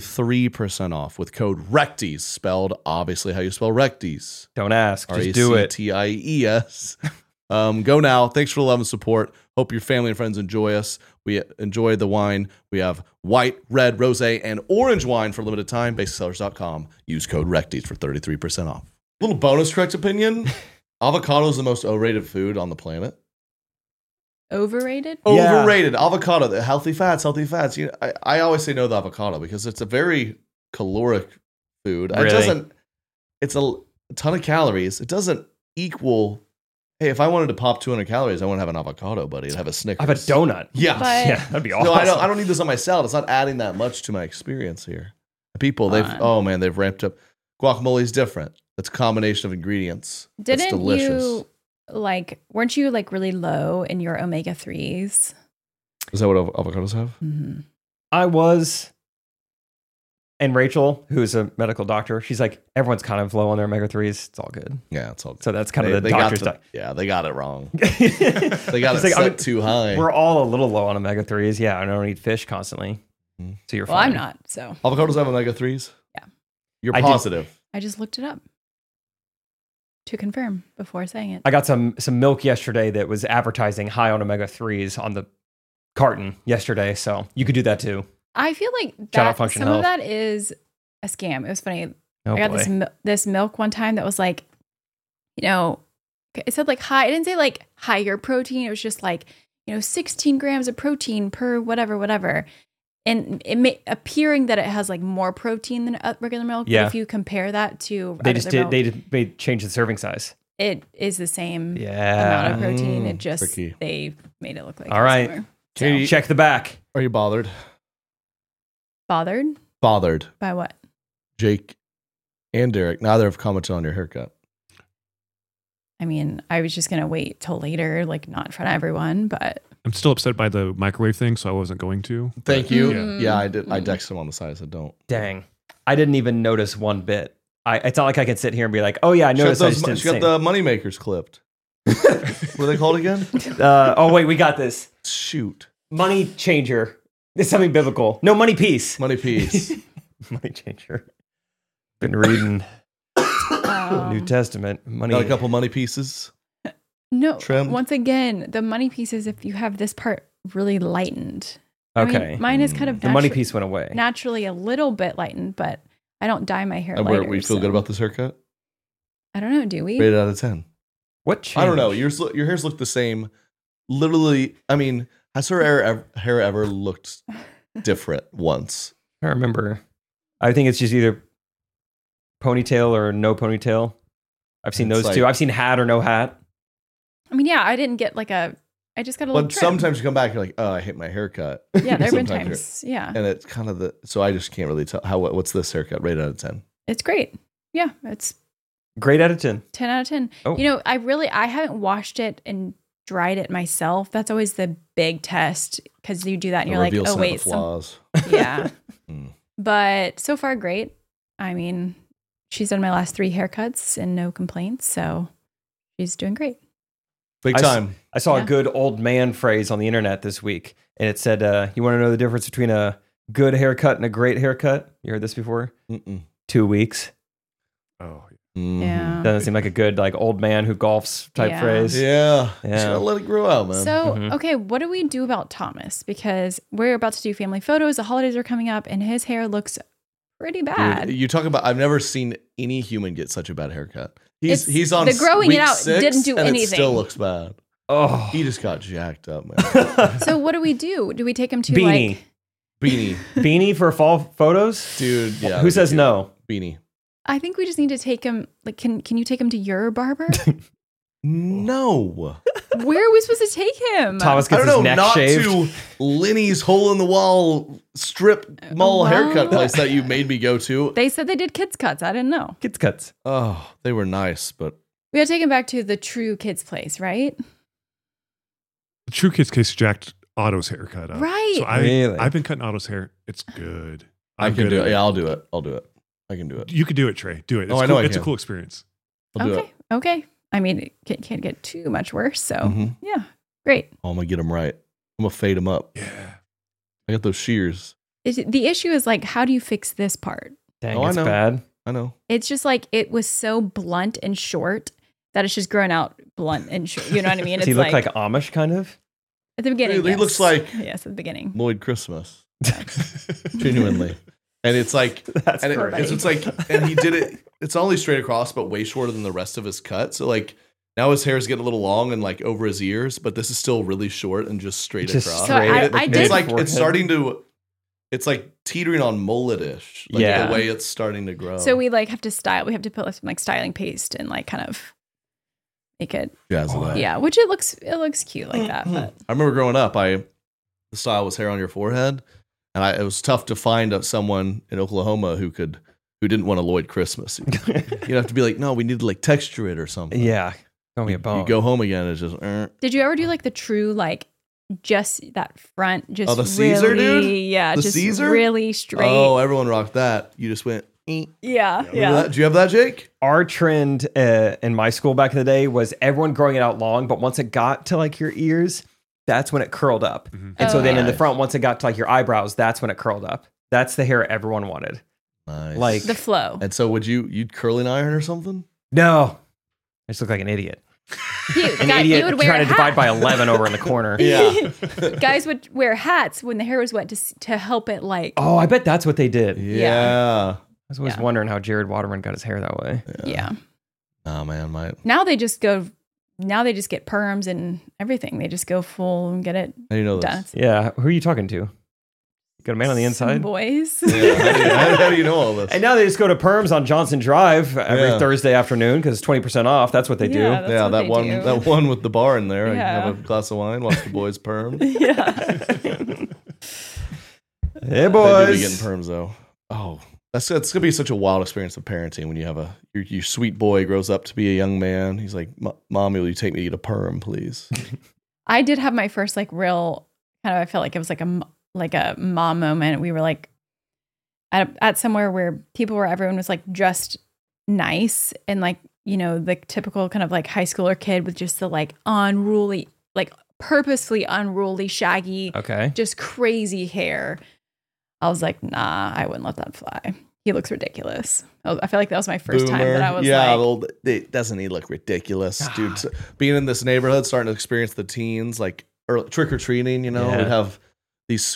33% off with code RECTIES, spelled obviously how you spell Recties. Don't ask. Just do it. RACTIES. Go now. Thanks for the love and support. Hope your family and friends enjoy us. We enjoy the wine. We have white, red, rosé, and orange wine for a limited time. BasicSellers.com. Use code RECTIES for 33% off. Little bonus correct opinion. Avocado is the most overrated food on the planet. Overrated? Overrated. Avocado. The healthy fats. You know, I always say no to the avocado because it's a very caloric food. Really? It's a ton of calories. It doesn't equal. Hey, if I wanted to pop 200 calories, I wouldn't have an avocado, buddy. I'd have a Snickers. I have a donut. Yeah. Yeah, that'd be awesome. No, I don't need this on my salad. It's not adding that much to my experience here. People, they've ramped up. Guacamole is different. It's a combination of ingredients. It's delicious. Weren't you like really low in your omega-3s? Is that what avocados have? Mm-hmm. I was. And Rachel, who's a medical doctor, she's like, everyone's kind of low on their omega-3s. It's all good. Yeah, it's all good. So that's kind of the doctor's Yeah, they got it wrong. They got it set too high. We're all a little low on omega-3s. Yeah, I don't eat fish constantly. So you're fine. Well, I'm not, so. Avocados have omega-3s? Yeah. You're positive. I just looked it up to confirm before saying it. I got some milk yesterday that was advertising high on omega-3s on the carton yesterday. So you could do that too. I feel like some of that is a scam. It was funny. I got this milk one time that was like, you know, it said like high. It didn't say like higher protein. It was just like, 16 grams of protein per whatever. And it appearing that it has like more protein than regular milk. Yeah. But if you compare that to they changed the serving size. It is the same amount of protein. It just tricky. They made it look like all right. So. Check the back. Are you bothered? Bothered? Bothered. By what? Jake and Derek, neither have commented on your haircut. I mean, I was just going to wait till later, like not in front of everyone, but. I'm still upset by the microwave thing, so I wasn't going to. Thank you. Yeah, I did. I texted him on the side. I said, don't. Dang. I didn't even notice one bit. It's not like I can sit here and be like, oh yeah, I noticed. She got the moneymakers clipped. What are they called again? Wait, we got this. Shoot. Money changer. It's something biblical. No, money piece. Money piece. Money changer. Been reading New Testament. Money. Got a couple money pieces. No. Trimmed. Once again, the money pieces, if you have this part really lightened. Okay. I mean, mine is kind of the money piece went away. Naturally a little bit lightened, but I don't dye my hair lighter. We feel good about this haircut? I don't know. Do we? Rated out of 10. What changed? I don't know. Your hairs look the same. Literally, I mean, has her hair ever looked different once? I don't remember. I think it's just either ponytail or no ponytail. I've seen those two. I've seen hat or no hat. I mean, yeah, I didn't get like I just got a little. But sometimes you come back, you're like, oh, I hate my haircut. Yeah, there have been times. Yeah. And it's kind of so I just can't really tell what's this haircut rated out of 10? It's great. Yeah, it's Great out of 10. 10 out of 10. Oh. You know, I haven't washed it and dried it myself. That's always the big test because you do that and you're like, oh, wait. Flaws. Yeah. But so far, great. I mean, she's done my last 3 haircuts and no complaints. So she's doing great. Big time. I saw a good old man phrase on the internet this week. And it said, you want to know the difference between a good haircut and a great haircut? You heard this before? 2 weeks. Oh, Yeah. Doesn't seem like a good like old man who golfs type phrase. Yeah. Just gotta let it grow out, man. So, okay, what do we do about Thomas? Because we're about to do family photos. The holidays are coming up and his hair looks pretty bad. Dude, you talk about, I've never seen any human get such a bad haircut. He's on the growing week it out 6 didn't do and anything. It still looks bad. Oh, he just got jacked up, man. So what do we do? Do we take him to Beanie. like Beanie for fall photos? Dude, yeah. Who says no? Beanie. I think we just need to take him. Like, can you take him to your barber? No. Where are we supposed to take him? Thomas I gets don't his know, neck not shaved. to Lenny's hole in the wall strip mall haircut place that you made me go to. They said they did kids cuts. I didn't know. Kids cuts. Oh, they were nice, but We gotta take him back to the true kids place, right? The True Kids case jacked Otto's haircut up. Right. So Really? I've been cutting Otto's hair. It's good. I I'm can good do at it. Yeah, I'll do it. I can do it. You could do it, Trey. Do it. It's Oh, I cool. know I It's a can. cool experience. I'll do it. Okay. I mean, it can't get too much worse. So Mhm. yeah, great. Oh, I'm gonna get them right. I'm gonna fade them up. Yeah. I got those shears. The issue is like, how do you fix this part? Dang, Oh, I it's know. bad. I know. It's just like it was so blunt and short that it's just grown out blunt and short. You know what I mean? Does he look like Amish kind of? at the beginning. He Yes. looks like yes, at the beginning. Lloyd Christmas. Genuinely. And it's like, That's and perfect. it's like, and he did it. It's only straight across, but way shorter than the rest of his cut. So like now his hair is getting a little long and like over his ears, but this is still really short and just straight Just across. So I It's did. like forehead. it's starting to. It's like teetering on mullet-ish. Like Yeah. the way it's starting to grow. So we like have to style. We have to put like some like styling paste and like kind of make it. jazz it up. Yeah, which it looks cute like that. But I remember growing up, the style was hair on your forehead, and it was tough to find someone in Oklahoma who didn't want a Lloyd Christmas. You'd have to be like, no, we need to like texture it or something. Yeah. Throw me a bone. You go home again, it's just. did you ever do like the true like just that front just the Caesar, really, dude? Yeah, The just Caesar? really straight. Oh, everyone rocked that. You just went. yeah, Remember yeah. that? Do you have that, Jake? Our trend in my school back in the day was everyone growing it out long, but once it got to like your ears, that's when it curled up. And so then in the Nice. front, once it got to like your eyebrows, that's when it curled up. That's the hair everyone wanted. Nice. Like The flow. And so you'd curling iron or something? no, I just look like an idiot. He, An guy, he idiot would wear trying a to divide hat. by 11 over in the corner. Yeah. Guys would wear hats when the hair was wet to help it like. Oh, I bet that's what they did. I Yeah. was always Yeah. wondering how Jared Waterman got his hair that way. Yeah. Oh man, Now they just get perms and everything. They just go full and get it how do you know done. this? Yeah, who are you talking to? Got a man on the Some inside? boys. Yeah, how do you know all this? And now they just go to Perms on Johnson Drive every Yeah. Thursday afternoon because it's 20% off. That's what they do. Yeah, that's Yeah, what that they one do. that one with the bar in there. Yeah. I have a glass of wine, watch the boys perm. Yeah. Hey, They do be boys. getting perms though. Oh, it's gonna be such a wild experience of parenting when you have your sweet boy grows up to be a young man. He's like, "Mommy, will you take me to get a perm, please?" I did have my first like real kind of. I felt like it was like a mom moment. We were like at somewhere where everyone was like just nice and like, you know, the typical kind of like high schooler kid with just the like unruly, like purposely unruly, shaggy, Okay. just crazy hair. I was like, nah, I wouldn't let that fly. He looks ridiculous. I feel like that was my first time that I was doesn't he look ridiculous, dude? So being in this neighborhood, starting to experience the teens, like trick or treating, you know, Yeah. we'd have these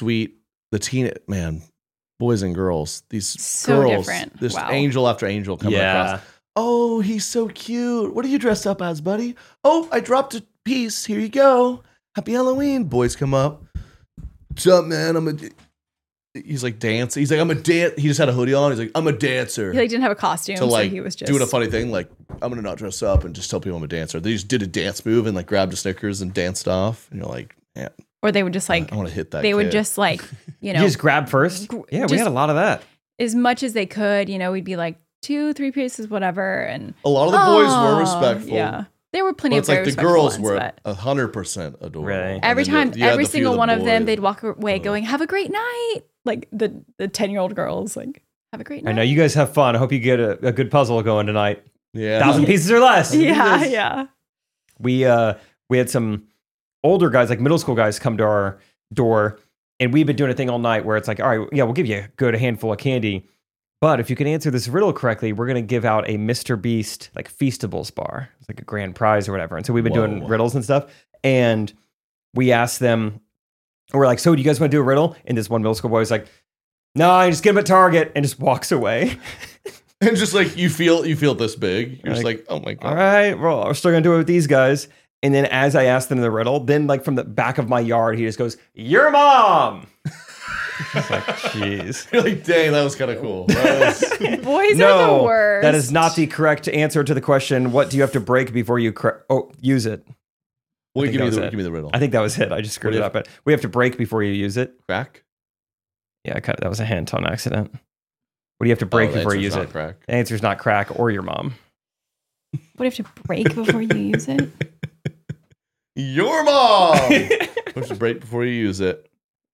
boys and girls, these So girls, different. this Wow. angel after angel coming Yeah. across. Oh, he's so cute. What are you dressed up as, buddy? Oh, I dropped a piece. Here you go. Happy Halloween. Boys come up. What's up, man? He's like dancing. He's like, I'm a dance. He just had a hoodie on. He's like, I'm a dancer. He like didn't have a costume, So like so he was just doing a funny thing, like I'm gonna not dress up and just tell people I'm a dancer. They just did a dance move and like grabbed a Snickers and danced off. And you're like, man, or they would just like I want to hit that. they would kid. just like, you You know, just grab first? Yeah, we just- had a lot of that. as much as they could, you know, we'd be like 2-3 pieces, whatever. And a lot of the boys were respectful. Yeah. There were plenty But of it's like very the respectful girls ones, were but 100% adorable. Right. every time, You had every the few single of one of them, boys. they'd walk away going, "Have a great night." Like the 10-year-old girls, like, "Have a great night." I know you guys have fun. I hope you get a good puzzle going tonight. Yeah. 1,000 pieces or less. Yeah. We had some older guys, like middle school guys, come to our door, and we've been doing a thing all night where it's like, all right, yeah, we'll give you a good handful of candy, but if you can answer this riddle correctly, we're gonna give out a Mr. Beast like Feastables bar. It's like a grand prize or whatever. And so we've been doing riddles and stuff, and we asked them, we're like, so do you guys want to do a riddle? And this one middle school boy was like, no, I just get him at Target, and just walks away. And just like you feel this big. You're just like, oh my God. All right, well, we're still gonna do it with these guys. And then as I asked them the riddle, then like from the back of my yard, he just goes, "Your mom." It's like, jeez. You're like, dang, that was kind of cool. Boys are the worst. That is not the correct answer to the question. What do you have to break before you use it? Well, give me the riddle. I think that was it. I just screwed it up. But we have to break before you use it. Crack? Yeah, that was a hint on accident. What do you have to break before you use it? Crack. The answer's not crack or your mom. What do you have to break before you use it? Your mom! You have to break before you use it.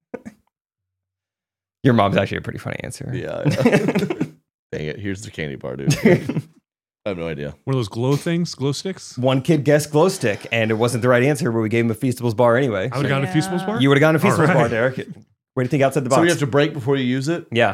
Your mom's actually a pretty funny answer. Yeah. Dang it. Here's the candy bar, dude. I have no idea. One of those glow sticks? One kid guessed glow stick, and it wasn't the right answer, but we gave him a Feastables bar anyway. I would have gotten a Feastables bar? You would have gotten a Feastables All bar, right. Derek. What do you think outside the box? So you have to break before you use it? Yeah.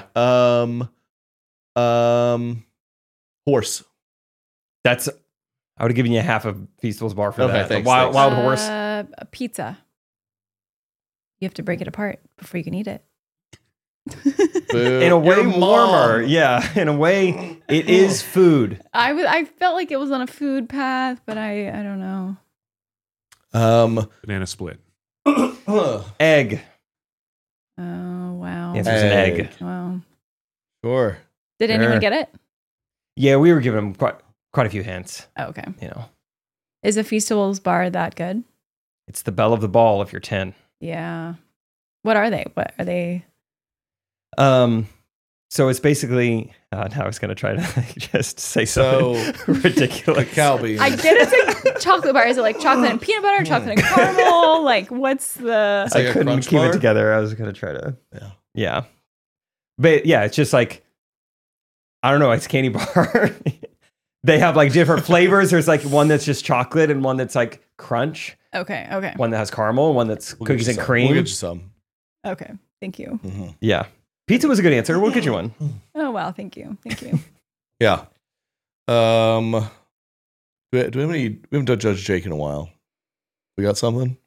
Horse. I would have given you half a Feastables bar for Okay, that. thanks, Wild horse. A pizza. You have to break it apart before you can eat it. In a way, Your warmer. mom. Yeah, in a way, it is food. I felt like it was on a food path, but I don't know. Banana split. Egg. Oh wow. The answer is an egg. Wow. Sure. Did anyone get it? Yeah, we were giving them quite a few hints. Oh, okay. You know, Is a Feastables bar that good? it's the belle of the ball if you're 10. Yeah. What are they? What are they? So it's basically. Now I was going to try to just say something ridiculous. Cacao beans. I get it's a chocolate bar. Is it like chocolate and peanut butter, chocolate and caramel? Like, what's the? It's like I a couldn't crunch keep bar? it together. I was going to try to. Yeah. Yeah. But yeah, it's just like, I don't know. It's candy bar. They have like different flavors. There's like one that's just chocolate and one that's like crunch. Okay. Okay. One that has caramel. One that's We'll get cookies you and some. cream. We'll get you some. Okay. Thank you. Mhm. Yeah. Pizza was a good answer. We'll get you one. Oh wow. Thank you. Thank you. Yeah. Do we have any? We haven't done Judge Jake in a while. We got something?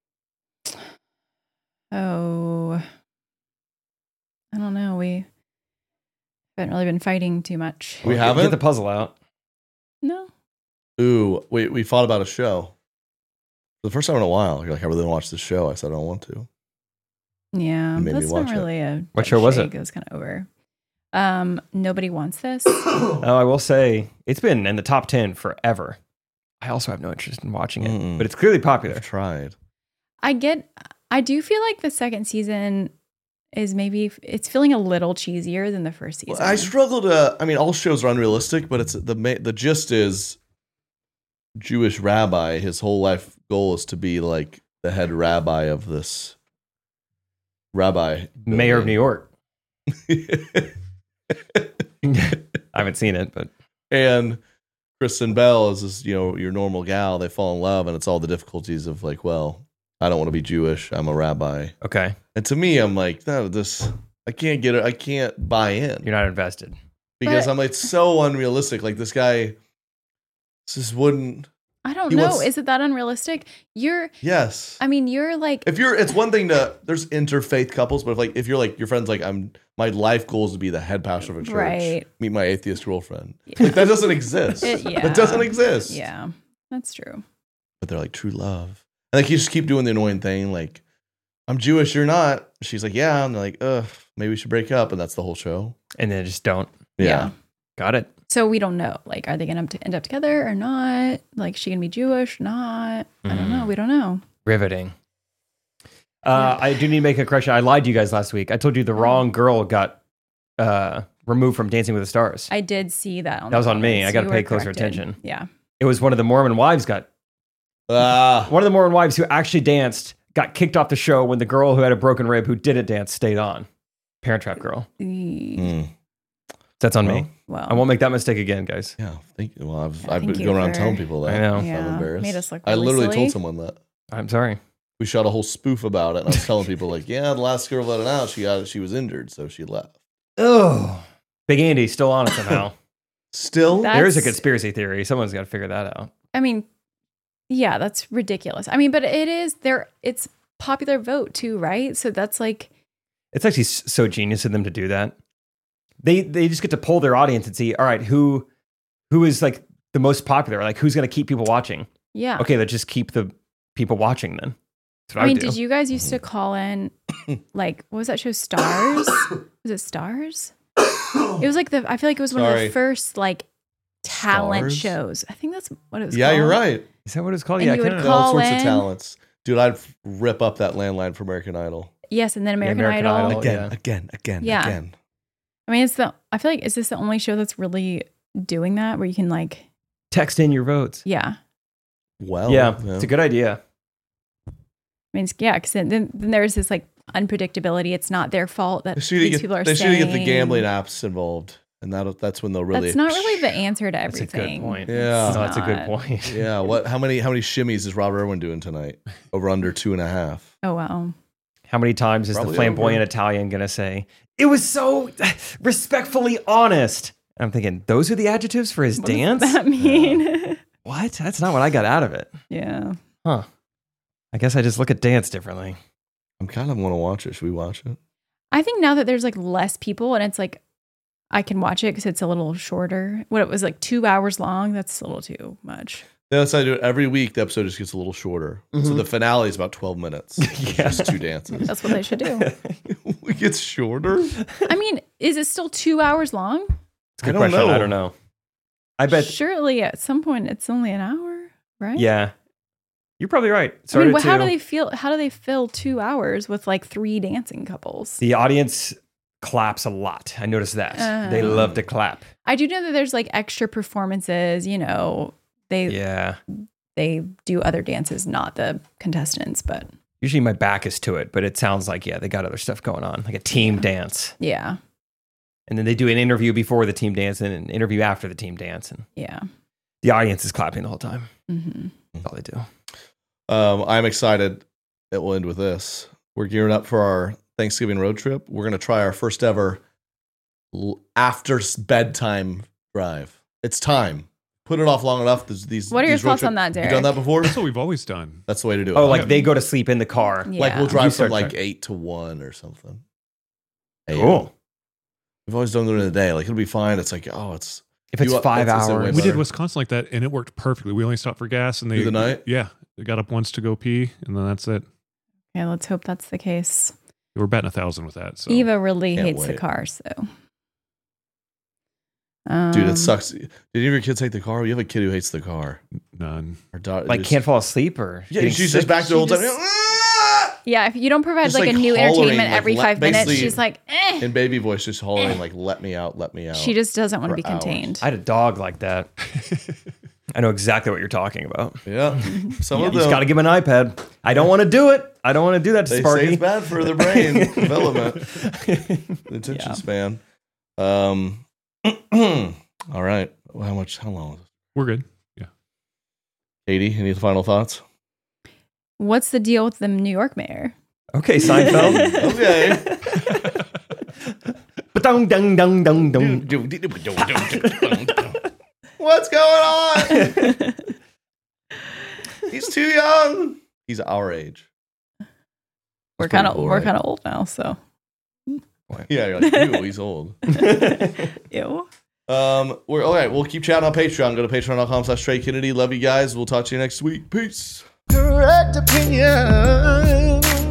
Oh, I don't know. We haven't really been fighting too much. We Get haven't? the puzzle out. No. Ooh, we fought about a show. For the first time in a while. You're like, I really want to watch this show. I said, I don't want to. Yeah, You made me that's watch not it. really a. What show was it? It was kind of over. Nobody wants this. Oh, I will say it's been in the top 10 forever. I also have no interest in watching it, Mm-mm. but it's clearly popular. I've tried. I do feel like the second season is maybe it's feeling a little cheesier than the first season. Well, I struggle to. I mean, all shows are unrealistic, but it's the gist is Jewish rabbi. His whole life goal is to be like the head rabbi of this rabbi. Mayor of New building. York. I haven't seen it, but And Kristen Bell is this, your normal gal. They fall in love, and it's all the difficulties of like, well, I don't want to be Jewish. I'm a rabbi. okay. And to me, I'm like, no, I can't get it. I can't buy in You're not invested. because But- I'm like, it's so unrealistic. Like this guy just wouldn't. I don't He know. wants- Is it that unrealistic? Yes. I mean, you're like, It's one thing there's interfaith couples, but if you're like, your friend's like, my life goal is to be the head pastor of a church. Right. Meet my atheist girlfriend. Like that doesn't exist. Yeah. That doesn't exist. yeah, that's true. But they're like true love. And like you just keep doing the annoying thing, like, I'm Jewish, you're not. She's like, yeah. And they're like, maybe we should break up. And that's the whole show. And then just don't. Yeah. Got it. So we don't know. Like, are they going to end up together or not? Like, is she going to be Jewish? Not. I don't know. We don't know. Riveting. I do need to make a correction. I lied to you guys last week. I told you the wrong girl got removed from Dancing with the Stars. I did see that. That was on me. I got to You pay were closer corrected. attention. Yeah. It was one of the Mormon wives one of the Mormon wives who actually danced got kicked off the show when the girl who had a broken rib who didn't dance stayed on. Parent Trap girl. That's on me. Well, I won't make that mistake again, guys. Yeah, thank you. Well, I've thank been you going around for- telling people that. I know. I'm Yeah, embarrassed. made us look I really literally silly. told someone that. I'm sorry. We shot a whole spoof about it, and I was telling people like, yeah, the last girl let it out. She was injured, so she left. Oh, Big Andy's still on it somehow. Still, That- There is a That's- conspiracy theory. Someone's got to figure that out. I mean, yeah, that's ridiculous. I mean, but it is there. It's popular vote too, right? So that's like, It's actually so genius of them to do that. They just get to poll their audience and see, all right, who is like the most popular? Like who's going to keep people watching? yeah. Okay, let's just keep the people watching then. That's what I mean, do. did you guys used to call in like what was that show? Stars? Was it Stars? It was like I feel like it was one of Sorry. the first like talent Stars? shows. I think that's what it was. yeah, called. you're right. Is that what it's called? And Yeah, I you would can't call All sorts of in. talents, dude. I'd rip up that landline for American Idol Yes, and then American, American Idol. Idol. again, yeah. again. Yeah. I mean, I feel like is this the only show that's really doing that where you can like, Text in your votes. yeah. Well, Yeah, it's a good idea. I mean, yeah, because then there's this like unpredictability. It's not their fault that They should these people are get saying. the gambling apps involved, and that's when they'll really. That's not really the answer to That's a everything. good point. Yeah. No, that's a good not. point. Yeah. What? How many shimmies is Robert Irwin doing tonight? Over under 2.5. Oh wow. How many times is Probably the flamboyant over. Italian going to say, it was so respectfully honest? I'm thinking, those are the adjectives for his What dance? does that mean? What? That's not what I got out of it. Yeah. Huh. I guess I just look at dance differently. I'm kind of want to watch it. Should we watch it? I think now that there's like less people and it's like I can watch it because it's a little shorter. What it was like 2 hours long. That's a little too much. Yeah, that's how I do it. Every week, the episode just gets a little shorter. So the finale is about 12 minutes. It's Yeah. just 2 dances. That's what they should do. It gets shorter? I mean, is it still 2 hours long? It's a good I don't question. know. I don't know. I bet. Surely at some point it's only an hour, right? Yeah. You're probably right. I mean, Started how to- do they feel? How do they fill 2 hours with like 3 dancing couples? The audience claps a lot. I noticed that. They love to clap. I do know that there's like extra performances. You know, Yeah. they do other dances, not the contestants, but Usually my back is to it, but it sounds like, yeah, they got other stuff going on, like a team dance. yeah, And then they do an interview before the team dance and an interview after the team dance. And yeah. the audience is clapping the whole time. hmm That's all they do. I'm excited. It will end with this. We're gearing up for our Thanksgiving road trip. We're going to try our first ever after bedtime drive. It's time. Put it off long enough. These. What are your these road thoughts on trip- that, Derek? You done that before? That's what we've always done. That's the way to do it. Oh, like they go to sleep in the car. Yeah. Like we'll You drive from start like trying- 8 to 1 or something. Cool. We've always done it in the day. Like it'll be fine. It's like, oh, it's If it's You- 5 that's- that's way hours. We did better. Wisconsin like that, and it worked perfectly. We only stopped for gas, and they Through the night? Yeah, they got up once to go pee, and then that's it. Yeah, let's hope that's the case. We're betting 1,000 with that. So Eva really Can't hates the wait. cars, though. dude, it sucks. Did any of your kids hate the car? You have a kid who hates the car. none. Our daughter, Like just- can't fall asleep or Yeah, getting she's sick? just back to the old time. Yeah, if you don't provide Just, like, like, a new hollering, entertainment like, every 5 minutes, basically- she's like, eh. In baby voice, just hollering like, "Let me out, let me out." She just doesn't want to for be contained. I had a dog like that. I know exactly what you're talking about. Yeah, some You of just them. got to give him an iPad. I don't want to do it. I don't want to do that to They say Sparky. it's bad for their brain development, the attention Yeah. span. All right. Well, how long is it? We're good. Yeah. Katie, any final thoughts? What's the deal with the New York mayor? Okay, Seinfeld. Okay. Ba-dung, dung, dung, dung, dung. What's going on? He's too young. He's our age. We're That's kind pretty of cool, right? old now, so Yeah, you're like, ew, he's old. ew. We're okay. We'll keep chatting on Patreon. Go to patreon.com/Trey Kennedy. Love you guys. We'll talk to you next week. Peace. Correct opinion.